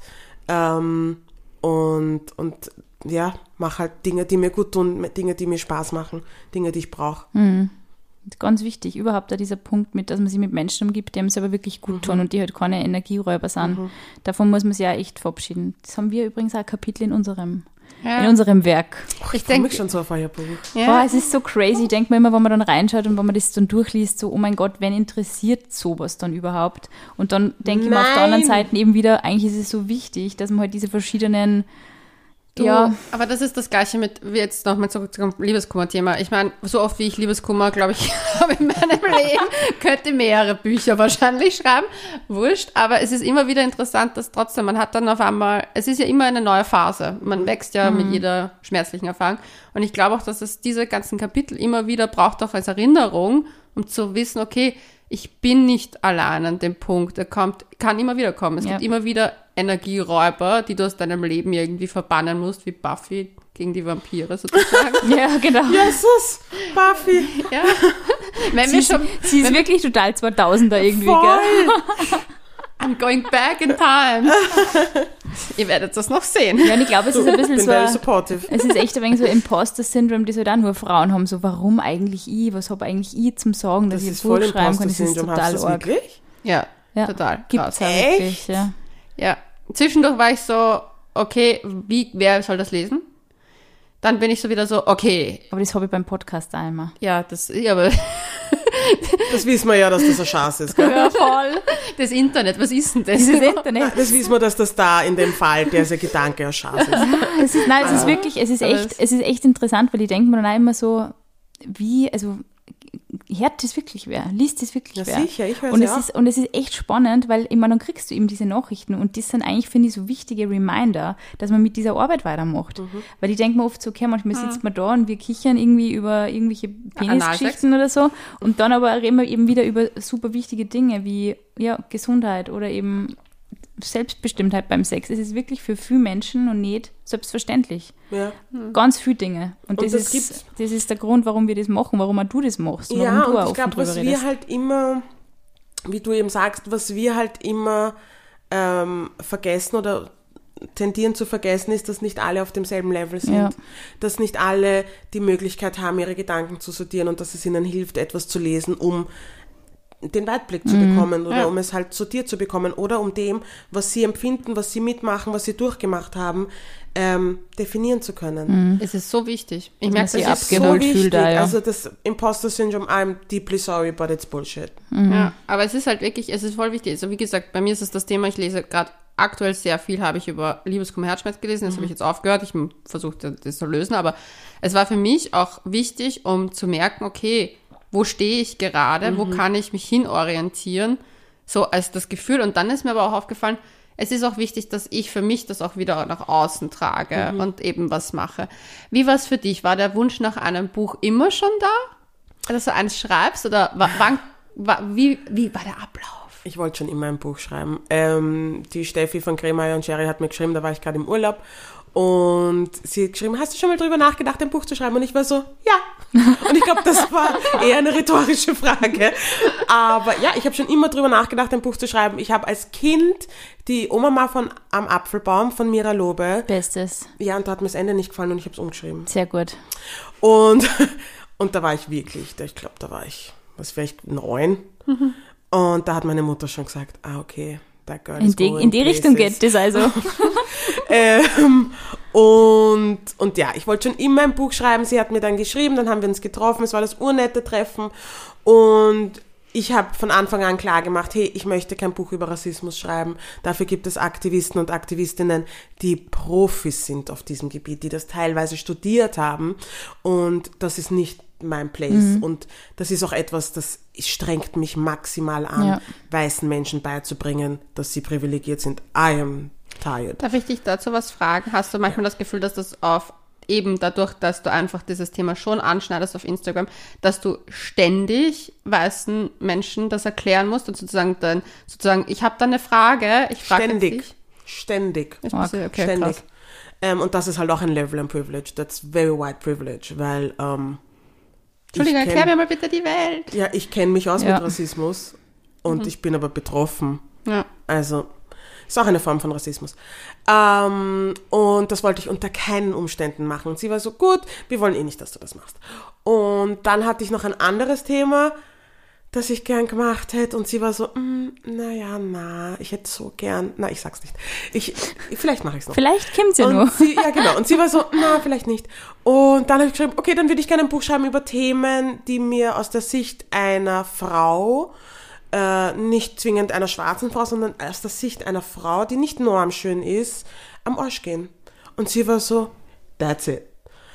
ähm, und, und ja, mache halt Dinge, die mir gut tun, Dinge, die mir Spaß machen, Dinge, die ich brauche. Mhm. Ganz wichtig, überhaupt da dieser Punkt mit, dass man sich mit Menschen umgibt, die einem selber wirklich gut tun mhm. und die halt keine Energieräuber sind. Mhm. Davon muss man sich ja echt verabschieden. Das haben wir übrigens auch ein Kapitel in unserem Ja. in unserem Werk. Oh, ich ich denke mich schon so auf euer Buch. Ja. Oh, es ist so crazy. Ich denke mir immer, wenn man dann reinschaut und wenn man das dann durchliest, so, oh mein Gott, wen interessiert sowas dann überhaupt? Und dann denke ich mir auf der anderen Seite eben wieder, eigentlich ist es so wichtig, dass man halt diese verschiedenen Du, ja. Aber das ist das Gleiche mit, wie jetzt nochmal zurück zum Liebeskummer-Thema. Ich meine, so oft wie ich Liebeskummer, glaube ich, habe in meinem Leben, könnte mehrere Bücher wahrscheinlich schreiben. Wurscht. Aber es ist immer wieder interessant, dass trotzdem, man hat dann auf einmal, es ist ja immer eine neue Phase. Man wächst ja mhm. mit jeder schmerzlichen Erfahrung. Und ich glaube auch, dass es diese ganzen Kapitel immer wieder braucht, auch als Erinnerung, um zu wissen, okay, ich bin nicht allein an dem Punkt. Er kommt, kann immer wieder kommen. Es ja. gibt immer wieder Energieräuber, die du aus deinem Leben irgendwie verbannen musst, wie Buffy gegen die Vampire sozusagen. Ja, genau. Jesus, Buffy. Ja. Wenn sie, wir schon, sie ist wirklich total zweitausender irgendwie, voll. Gell? I'm going back in time. Ihr werdet das noch sehen. Ja, und ich glaube, es ist ein bisschen bin so, very supportive. Es ist echt ein wenig so Imposter-Syndrom, das halt auch nur Frauen haben, so warum eigentlich ich, was habe eigentlich ich zum Sagen, dass das ich ein Buch schreiben kann, das ist total arg. Wirklich? Ja, ja, total. Gibt's ja wirklich, ja. Ja, zwischendurch war ich so, okay, wie, wer soll das lesen? Dann bin ich so wieder so, okay. Aber das habe ich beim Podcast auch immer. Ja, das, ja, aber... Das wissen wir ja, dass das ein Schatz ist, gell? Ja, voll. Das Internet, was ist denn das? Dieses Internet. Das wissen wir, dass das da in dem Fall, der dieser Gedanke ein Schatz ist. Es ist. Nein, es ist wirklich, es ist echt, es ist echt interessant, weil ich denke mir dann auch immer so, wie, also, hört das wirklich wer? Liest das wirklich ja, wer? Sicher, ich weiß und ja es auch. ist Und es ist echt spannend, weil ich meine, dann kriegst du eben diese Nachrichten und das sind eigentlich, finde ich, so wichtige Reminder, dass man mit dieser Arbeit weitermacht. Mhm. Weil ich denke mir oft so, okay, manchmal mhm. sitzt man da und wir kichern irgendwie über irgendwelche Penisgeschichten oder so und dann aber reden wir eben wieder über super wichtige Dinge wie ja, Gesundheit oder eben Selbstbestimmtheit beim Sex. Es ist wirklich für viele Menschen und nicht selbstverständlich. Ja. Ganz viele Dinge. Und, und das, das, ist, das ist der Grund, warum wir das machen, warum auch du das machst. Warum ja, du und auch ich glaube, was redest. wir halt immer, wie du eben sagst, was wir halt immer ähm, vergessen oder tendieren zu vergessen, ist, dass nicht alle auf demselben Level sind, Ja. dass nicht alle die Möglichkeit haben, ihre Gedanken zu sortieren und dass es ihnen hilft, etwas zu lesen, um den Weitblick zu bekommen oder Ja. um es halt sortiert zu bekommen oder um dem, was sie empfinden, was sie mitmachen, was sie durchgemacht haben, ähm, definieren zu können. Es ist so wichtig. Ich man merke, sich das ist abgeholt so fühlt wichtig. da, ja. Also das Imposter-Syndrom, I'm deeply sorry, but it's bullshit. Ja, aber es ist halt wirklich, es ist voll wichtig. Also wie gesagt, bei mir ist es das Thema, ich lese gerade aktuell sehr viel, habe ich über Liebeskummer, Herzschmerz gelesen, das habe ich jetzt aufgehört, ich versuche das zu lösen, aber es war für mich auch wichtig, um zu merken, okay, wo stehe ich gerade, mhm. wo kann ich mich hinorientieren, so als das Gefühl. Und dann ist mir aber auch aufgefallen, es ist auch wichtig, dass ich für mich das auch wieder nach außen trage mhm. und eben was mache. Wie war es für dich? War der Wunsch nach einem Buch immer schon da? Dass du eins schreibst? Oder wann, wann, wie, wie war der Ablauf? Ich wollte schon immer ein Buch schreiben. Ähm, die Steffi von Kremeyer und Sherry hat mir geschrieben, da war ich gerade im Urlaub. Und sie hat geschrieben, hast du schon mal drüber nachgedacht, ein Buch zu schreiben? Und ich war so, ja. Und ich glaube, das war eher eine rhetorische Frage. Aber ja, ich habe schon immer drüber nachgedacht, ein Buch zu schreiben. Ich habe als Kind die Oma von Am Apfelbaum von Mira Lobe. Bestes. Ja, und da hat mir das Ende nicht gefallen und ich habe es umgeschrieben. Sehr gut. Und, und da war ich wirklich, ich glaube, da war ich, was vielleicht neun. Mhm. Und da hat meine Mutter schon gesagt, ah, okay, that girl in is die, going in die places. Richtung geht das also. ähm, und, und ja, ich wollte schon immer ein Buch schreiben. Sie hat mir dann geschrieben, dann haben wir uns getroffen. Es war das urnette Treffen. Und ich habe von Anfang an klar gemacht, hey, ich möchte kein Buch über Rassismus schreiben. Dafür gibt es Aktivisten und Aktivistinnen, die Profis sind auf diesem Gebiet, die das teilweise studiert haben. Und das ist nicht mein Place. Mhm. Und das ist auch etwas, das strengt mich maximal an, ja. weißen Menschen beizubringen, dass sie privilegiert sind. I am tired. Darf ich dich dazu was fragen? Hast du manchmal ja. das Gefühl, dass das auf eben dadurch, dass du einfach dieses Thema schon anschneidest auf Instagram, dass du ständig weißen Menschen das erklären musst und sozusagen dann, sozusagen, ich habe da eine Frage, ich frage Ständig. dich. Ständig. Okay, okay, Ständig. Ähm, und das ist halt auch ein Level of Privilege. That's very white privilege, weil, ähm, Entschuldigung, kenn, erklär mir mal bitte die Welt. Ja, ich kenne mich aus ja. mit Rassismus und mhm. ich bin aber betroffen. Ja. Also, ist auch eine Form von Rassismus. Ähm, und das wollte ich unter keinen Umständen machen. Und sie war so, gut, wir wollen eh nicht, dass du das machst. Und dann hatte ich noch ein anderes Thema, das ich gern gemacht hätte. Und sie war so, mm, naja, na, ich hätte so gern, na, ich sag's nicht. Ich, vielleicht mache ich es noch. Vielleicht kommt's ja und nur. Sie, ja, genau. Und sie war so, na, vielleicht nicht. Und dann habe ich geschrieben, okay, dann würde ich gerne ein Buch schreiben über Themen, die mir aus der Sicht einer Frau, äh, nicht zwingend einer schwarzen Frau, sondern aus der Sicht einer Frau, die nicht normschön ist, am Arsch gehen. Und sie war so, that's it.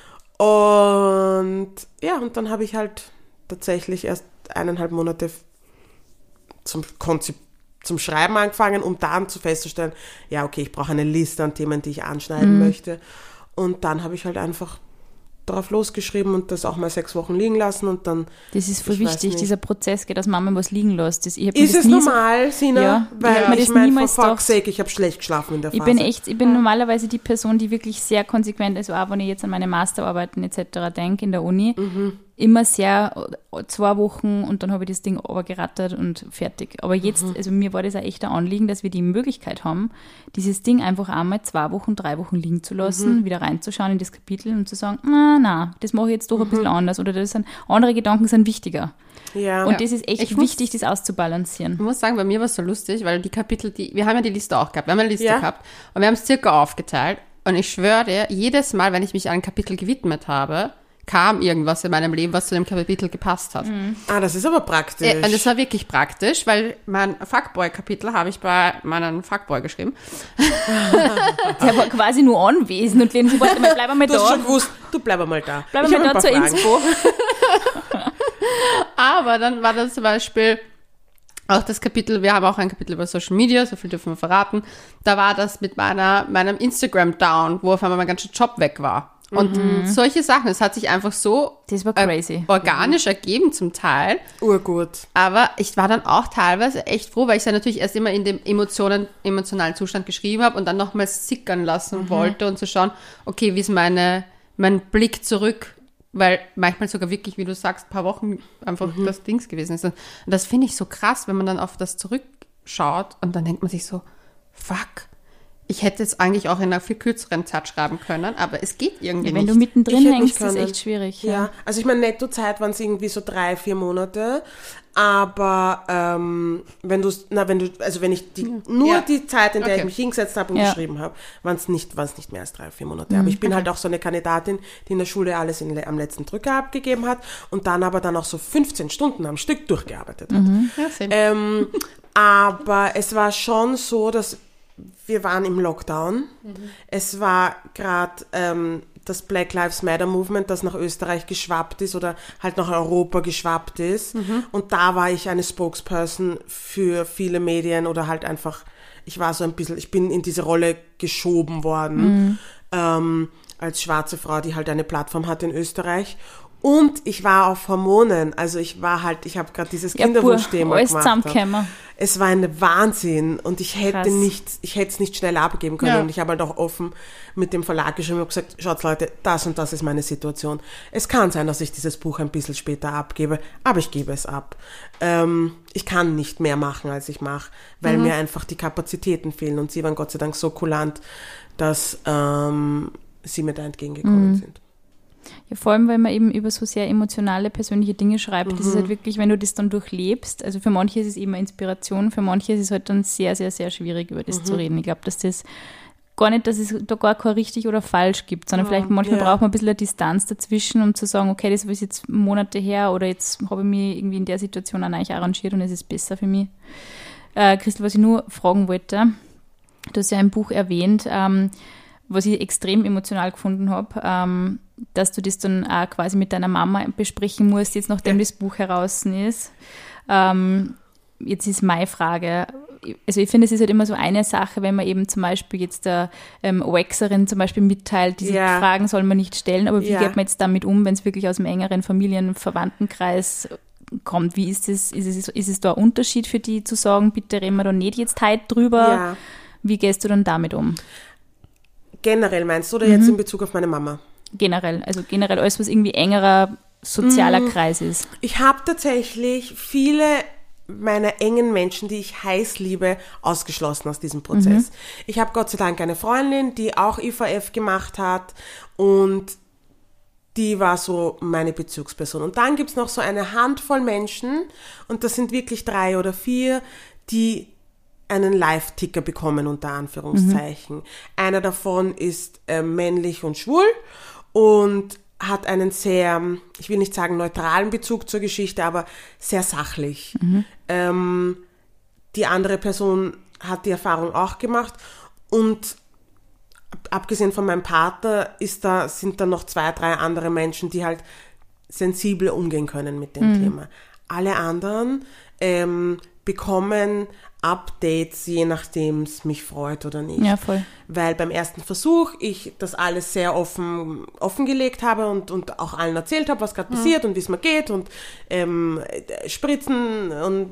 Und ja, und dann habe ich halt tatsächlich erst eineinhalb Monate zum Konzip zum Schreiben angefangen, um dann zu festzustellen, ja, okay, ich brauche eine Liste an Themen, die ich anschneiden mhm. möchte. Und dann habe ich halt einfach drauf losgeschrieben und das auch mal sechs Wochen liegen lassen und dann... Das ist voll wichtig, dieser Prozess geht, dass Mama was liegen lässt. Das, ich hab ist das es nie normal, so, Sina? Ja, Weil ich, ich meine, for fuck's sake, ich habe schlecht geschlafen in der Phase. Ich bin echt, ich bin normalerweise die Person, die wirklich sehr konsequent, also auch wenn ich jetzt an meine Masterarbeiten et cetera denke in der Uni, mhm. immer sehr zwei Wochen und dann habe ich das Ding overgerattert und fertig. Aber jetzt, mhm. also mir war das auch echt ein Anliegen, dass wir die Möglichkeit haben, dieses Ding einfach einmal zwei Wochen, drei Wochen liegen zu lassen, mhm. wieder reinzuschauen in das Kapitel und zu sagen, na, na, das mache ich jetzt doch mhm. ein bisschen anders oder das sind, andere Gedanken sind wichtiger. Ja. Und das ist echt ich wichtig, muss, das auszubalancieren. Ich muss sagen, bei mir war es so lustig, weil die Kapitel, die wir haben ja die Liste auch gehabt, wir haben eine Liste ja. gehabt und wir haben es circa aufgeteilt und ich schwöre dir, jedes Mal, wenn ich mich einem Kapitel gewidmet habe, kam irgendwas in meinem Leben, was zu dem Kapitel gepasst hat. Mhm. Ah, das ist aber praktisch. Äh, und das war wirklich praktisch, weil mein Fuckboy-Kapitel habe ich bei meinem Fuckboy geschrieben. Der war quasi nur anwesend und Lena, warte mal, bleib mal du da. Du hast schon gewusst, du bleib mal da. Bleib mal da zur Fragen. Inspo. Aber dann war das zum Beispiel auch das Kapitel, wir haben auch ein Kapitel über Social Media, so viel dürfen wir verraten. Da war das mit meiner, meinem Instagram-Down, wo auf einmal mein ganzer Job weg war. Und mhm. solche Sachen, es hat sich einfach so das war crazy. Äh, organisch mhm. ergeben zum Teil. Urgut. Aber ich war dann auch teilweise echt froh, weil ich es ja natürlich erst immer in dem Emotionen, emotionalen Zustand geschrieben habe und dann nochmals sickern lassen mhm. wollte und zu schauen, okay, wie ist meine, mein Blick zurück, weil manchmal sogar wirklich, wie du sagst, ein paar Wochen einfach mhm. das Dings gewesen ist. Und das finde ich so krass, wenn man dann auf das zurückschaut und dann denkt man sich so, fuck, ich hätte es eigentlich auch in einer viel kürzeren Zeit schreiben können, aber es geht irgendwie ja, wenn nicht. du mittendrin Ich hätte hängst, nicht ist es können. echt schwierig. Ja, Ja. also ich meine, Nettozeit waren es irgendwie so drei, vier Monate, aber ähm, wenn du, na wenn du, also wenn ich die, nur Ja. die Zeit, in der Okay. ich mich hingesetzt habe und Ja. geschrieben habe, waren es nicht, waren's nicht mehr als drei, vier Monate. Aber ich bin halt auch so eine Kandidatin, die in der Schule alles in, am letzten Drücker abgegeben hat und dann aber dann auch so fünfzehn Stunden am Stück durchgearbeitet hat. Ja, same. Ähm, aber es war schon so, dass wir waren im Lockdown. Es war gerade ähm, das Black Lives Matter Movement, das nach Österreich geschwappt ist oder halt nach Europa geschwappt ist. Und da war ich eine Spokesperson für viele Medien oder halt einfach, ich war so ein bisschen, ich bin in diese Rolle geschoben worden, ähm, als schwarze Frau, die halt eine Plattform hat in Österreich. Und ich war auf Hormonen, also ich war halt, ich habe gerade dieses Ja, Kinderwunschthema alles gemacht. zusammengekommen. Es war ein Wahnsinn und ich hätte Krass. nicht, ich hätte es nicht schnell abgeben können Ja. und ich habe halt auch offen mit dem Verlag geschrieben und gesagt, schaut Leute, das und das ist meine Situation. Es kann sein, dass ich dieses Buch ein bisschen später abgebe, aber ich gebe es ab. Ähm, ich kann nicht mehr machen, als ich mache, weil Mhm. mir einfach die Kapazitäten fehlen und sie waren Gott sei Dank so kulant, dass ähm, sie mir da entgegengekommen Mhm. sind. Ja, vor allem, weil man eben über so sehr emotionale, persönliche Dinge schreibt. Das ist Mhm. halt wirklich, wenn du das dann durchlebst, also für manche ist es eben eine Inspiration, für manche ist es halt dann sehr, sehr, sehr schwierig, über das Mhm. zu reden. Ich glaube, dass das gar nicht, dass es da gar kein richtig oder falsch gibt, sondern vielleicht manchmal ja. braucht man ein bisschen eine Distanz dazwischen, um zu sagen, okay, das ist jetzt Monate her oder jetzt habe ich mich irgendwie in der Situation auch neu arrangiert und es ist besser für mich. Äh, Christel, was ich nur fragen wollte, du hast ja ein Buch erwähnt, ähm, was ich extrem emotional gefunden habe, ähm, dass du das dann auch quasi mit deiner Mama besprechen musst, jetzt nachdem Ja. das Buch heraus ist. Ähm, jetzt ist meine Frage, also ich finde, es ist halt immer so eine Sache, wenn man eben zum Beispiel jetzt der ähm, Waxerin zum Beispiel mitteilt, diese Ja. Fragen soll man nicht stellen, aber wie Ja. geht man jetzt damit um, wenn es wirklich aus dem engeren Familien-, Verwandtenkreis kommt? Wie ist es, ist es, ist es da ein Unterschied für die zu sagen, bitte reden wir da nicht jetzt heute drüber? Ja. Wie gehst du dann damit um? Generell meinst du oder Mhm. jetzt in Bezug auf meine Mama? Generell, also generell alles, was irgendwie engerer sozialer Mhm. Kreis ist. Ich habe tatsächlich viele meiner engen Menschen, die ich heiß liebe, ausgeschlossen aus diesem Prozess. Ich habe Gott sei Dank eine Freundin, die auch I V F gemacht hat und die war so meine Bezugsperson. Und dann gibt's noch so eine Handvoll Menschen, und das sind wirklich drei oder vier, die einen Live-Ticker bekommen, unter Anführungszeichen. Einer davon ist äh, männlich und schwul und hat einen sehr, ich will nicht sagen neutralen Bezug zur Geschichte, aber sehr sachlich. Ähm, die andere Person hat die Erfahrung auch gemacht und ab- abgesehen von meinem Partner ist da, sind da noch zwei, drei andere Menschen, die halt sensibel umgehen können mit dem Thema. Alle anderen ähm, bekommen Updates, je nachdem es mich freut oder nicht. Ja, voll. Weil beim ersten Versuch ich das alles sehr offen offengelegt habe und, und auch allen erzählt habe, was gerade passiert und wie es mir geht und ähm, Spritzen und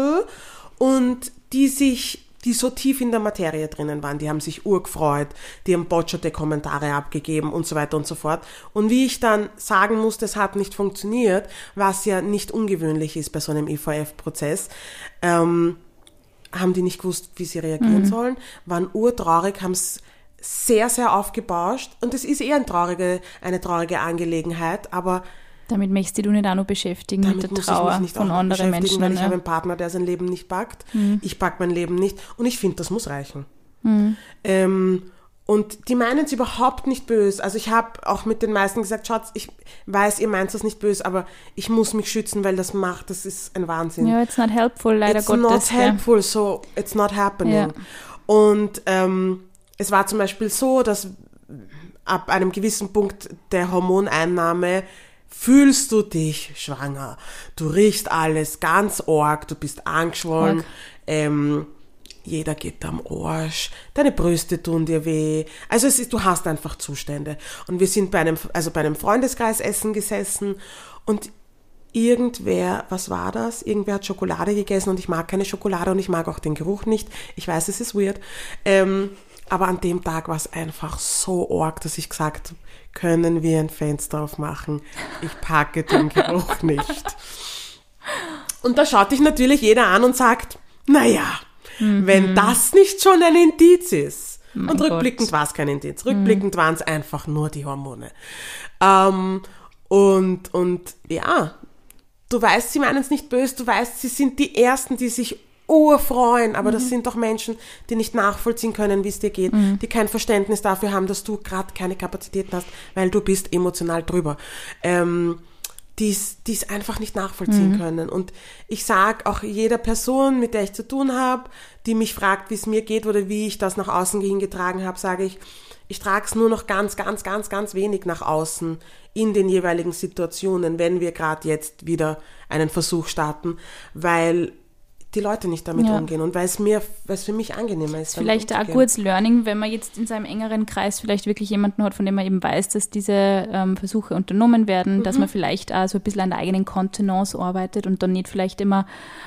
und die sich, die so tief in der Materie drinnen waren, die haben sich urgefreut, die haben botscherte Kommentare abgegeben und so weiter und so fort. Und wie ich dann sagen musste, es hat nicht funktioniert, was ja nicht ungewöhnlich ist bei so einem I V F-Prozess, ähm, haben die nicht gewusst, wie sie reagieren sollen, waren urtraurig, haben es sehr, sehr aufgebauscht. Und es ist eher eine traurige, eine traurige Angelegenheit, aber Damit möchtest du nicht auch noch beschäftigen damit mit der muss Trauer ich mich nicht von auch noch anderen beschäftigen, Menschen. weil ich ja. habe einen Partner, der sein Leben nicht packt. Ich pack mein Leben nicht. Und ich finde, das muss reichen. Ähm, und die meinen es überhaupt nicht böse. Also ich habe auch mit den meisten gesagt, schaut, ich weiß, ihr meint das nicht böse, aber ich muss mich schützen, weil das macht, das ist ein Wahnsinn. Ja, it's not helpful, leider It's Gottes. not ja. helpful, so it's not happening. Ja. Und ähm, es war zum Beispiel so, dass ab einem gewissen Punkt der Hormoneinnahme fühlst du dich schwanger. Du riechst alles ganz arg, du bist angeschwollen, Arg. ähm, jeder geht am Arsch, deine Brüste tun dir weh. Also es ist, du hast einfach Zustände. Und wir sind bei einem, also bei einem Freundeskreis essen gesessen und irgendwer, was war das? Irgendwer hat Schokolade gegessen und ich mag keine Schokolade und ich mag auch den Geruch nicht. Ich weiß, es ist weird. Ähm, aber an dem Tag war es einfach so arg, dass ich gesagt habe, können wir ein Fenster aufmachen? Ich packe den Geruch nicht. Und da schaut dich natürlich jeder an und sagt, naja, Mhm. Wenn das nicht schon ein Indiz ist. Mein und rückblickend war es kein Indiz. Rückblickend mhm. waren es einfach nur die Hormone. Ähm, und, und ja, du weißt, sie meinen es nicht böse, du weißt, sie sind die Ersten, die sich urfreuen, aber mhm. das sind doch Menschen, die nicht nachvollziehen können, wie es dir geht, mhm. die kein Verständnis dafür haben, dass du gerade keine Kapazitäten hast, weil du bist emotional drüber. Ähm, die es einfach nicht nachvollziehen mhm. können. Und ich sage auch jeder Person, mit der ich zu tun habe, die mich fragt, wie es mir geht oder wie ich das nach außen hingetragen habe, sage ich, ich trage es nur noch ganz, ganz, ganz, ganz wenig nach außen in den jeweiligen Situationen, wenn wir gerade jetzt wieder einen Versuch starten, weil die Leute nicht damit ja. umgehen und weil es mir, weil es für mich angenehmer ist. Vielleicht ein gutes Learning, wenn man jetzt in seinem engeren Kreis vielleicht wirklich jemanden hat, von dem man eben weiß, dass diese ähm, Versuche unternommen werden, mhm. dass man vielleicht auch so ein bisschen an der eigenen Kontenance arbeitet und dann nicht vielleicht immer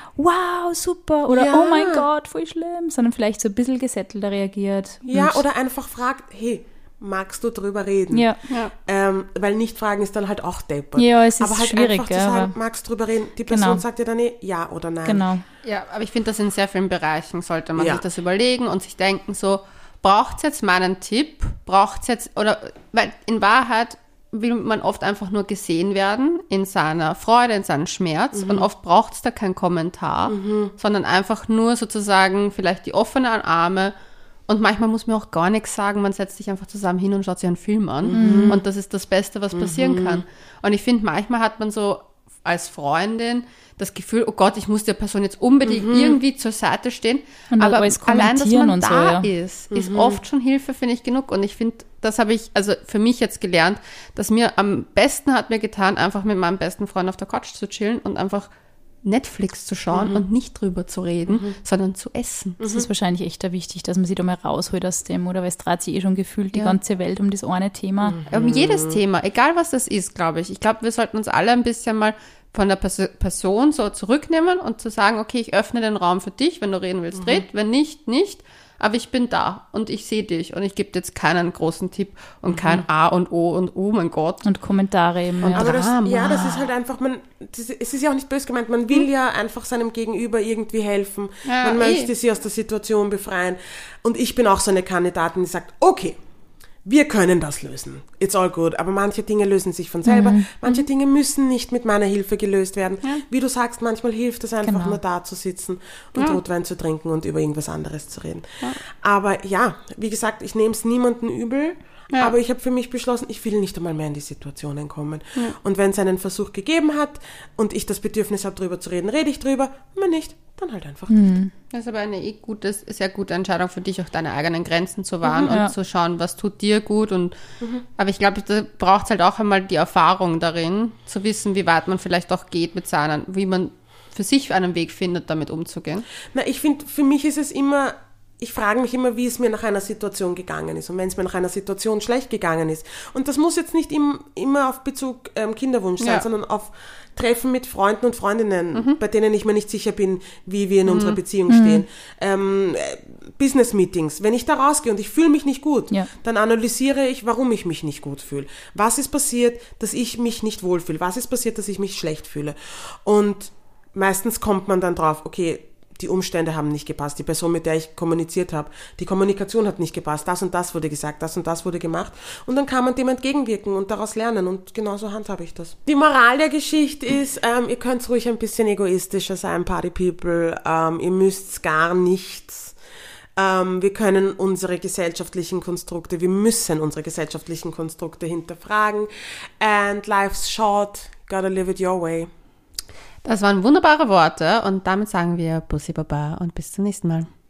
wow, super oder ja. oh mein Gott, voll schlimm, sondern vielleicht so ein bisschen gesettelter reagiert. Ja, oder einfach fragt, hey, magst du drüber reden? Ja. ja. Ähm, weil nicht fragen ist dann halt auch deppert. Ja, es ist aber halt schwierig. einfach zu sagen, magst du drüber reden? Die Person genau. sagt dir dann eh ja oder nein. Genau. Ja, aber ich finde, das in sehr vielen Bereichen sollte man ja. sich das überlegen und sich denken so, braucht es jetzt meinen Tipp? Braucht es jetzt, oder, weil in Wahrheit will man oft einfach nur gesehen werden in seiner Freude, in seinem Schmerz mhm. und oft braucht es da keinen Kommentar, mhm. sondern einfach nur sozusagen vielleicht die offenen Arme. Und manchmal muss man auch gar nichts sagen, man setzt sich einfach zusammen hin und schaut sich einen Film an. Mhm. Und das ist das Beste, was passieren mhm. kann. Und ich finde, manchmal hat man so als Freundin das Gefühl, oh Gott, ich muss der Person jetzt unbedingt mhm. irgendwie zur Seite stehen. Und aber allein, dass man und da so, ja. ist, mhm. ist oft schon Hilfe, finde ich, genug. Und ich finde, das habe ich also für mich jetzt gelernt, dass mir am besten hat mir getan, einfach mit meinem besten Freund auf der Couch zu chillen und einfach Netflix zu schauen mhm. und nicht drüber zu reden, mhm. sondern zu essen. Das mhm. ist wahrscheinlich echt da wichtig, dass man sich da mal rausholt aus dem, oder? Weil es dreht sich eh schon gefühlt ja. die ganze Welt um das eine Thema. Mhm. Um jedes Thema, egal was das ist, glaube ich. Ich glaube, wir sollten uns alle ein bisschen mal von der Pers- Person so zurücknehmen und zu sagen, okay, ich öffne den Raum für dich, wenn du reden willst, mhm. red, wenn nicht, nicht. Aber ich bin da und ich sehe dich und ich gebe dir jetzt keinen großen Tipp und mhm. kein A und O und oh mein Gott. Und Kommentare eben. Und ja. Aber das, ja, das ist halt einfach, man, das, es ist ja auch nicht böse gemeint, man will mhm. ja einfach seinem Gegenüber irgendwie helfen. Ja, man eh. möchte sie aus der Situation befreien. Und ich bin auch so eine Kandidatin, die sagt, okay, wir können das lösen. It's all good. Aber manche Dinge lösen sich von selber. Mhm. Manche Dinge müssen nicht mit meiner Hilfe gelöst werden. Ja. Wie du sagst, manchmal hilft es einfach genau. nur da zu sitzen und ja. Rotwein zu trinken und über irgendwas anderes zu reden. Ja. Aber ja, wie gesagt, ich nehme es niemandem übel. Ja. Aber ich habe für mich beschlossen, ich will nicht einmal mehr in die Situationen kommen. Ja. Und wenn es einen Versuch gegeben hat und ich das Bedürfnis habe, drüber zu reden, rede ich drüber. Wenn nicht, dann halt einfach mhm. nicht. Das ist aber eine eh gute, sehr gute Entscheidung für dich, auch deine eigenen Grenzen zu wahren mhm, und ja. zu schauen, was tut dir gut. Und Mhm. aber ich glaube, da braucht es halt auch einmal die Erfahrung darin, zu wissen, wie weit man vielleicht auch geht mit seinen, wie man für sich einen Weg findet, damit umzugehen. Na, ich finde, für mich ist es immer, ich frage mich immer, wie es mir nach einer Situation gegangen ist. Und wenn es mir nach einer Situation schlecht gegangen ist. Und das muss jetzt nicht im, immer auf Bezug ähm, Kinderwunsch sein, ja. sondern auf Treffen mit Freunden und Freundinnen, Mhm. bei denen ich mir nicht sicher bin, wie wir in Mhm. unserer Beziehung Mhm. stehen. Ähm, äh, Business-Meetings. Wenn ich da rausgehe und ich fühle mich nicht gut, Ja. dann analysiere ich, warum ich mich nicht gut fühle. Was ist passiert, dass ich mich nicht wohlfühle? Was ist passiert, dass ich mich schlecht fühle? Und meistens kommt man dann drauf, okay, die Umstände haben nicht gepasst, die Person, mit der ich kommuniziert habe, die Kommunikation hat nicht gepasst, das und das wurde gesagt, das und das wurde gemacht und dann kann man dem entgegenwirken und daraus lernen und genauso handhabe ich das. Die Moral der Geschichte ist, ähm, ihr könnt ruhig ein bisschen egoistischer sein, Party People, ähm, ihr müsst gar nichts. Ähm, wir können unsere gesellschaftlichen Konstrukte, wir müssen unsere gesellschaftlichen Konstrukte hinterfragen and life's short, gotta live it your way. Das waren wunderbare Worte und damit sagen wir Bussi Baba und bis zum nächsten Mal.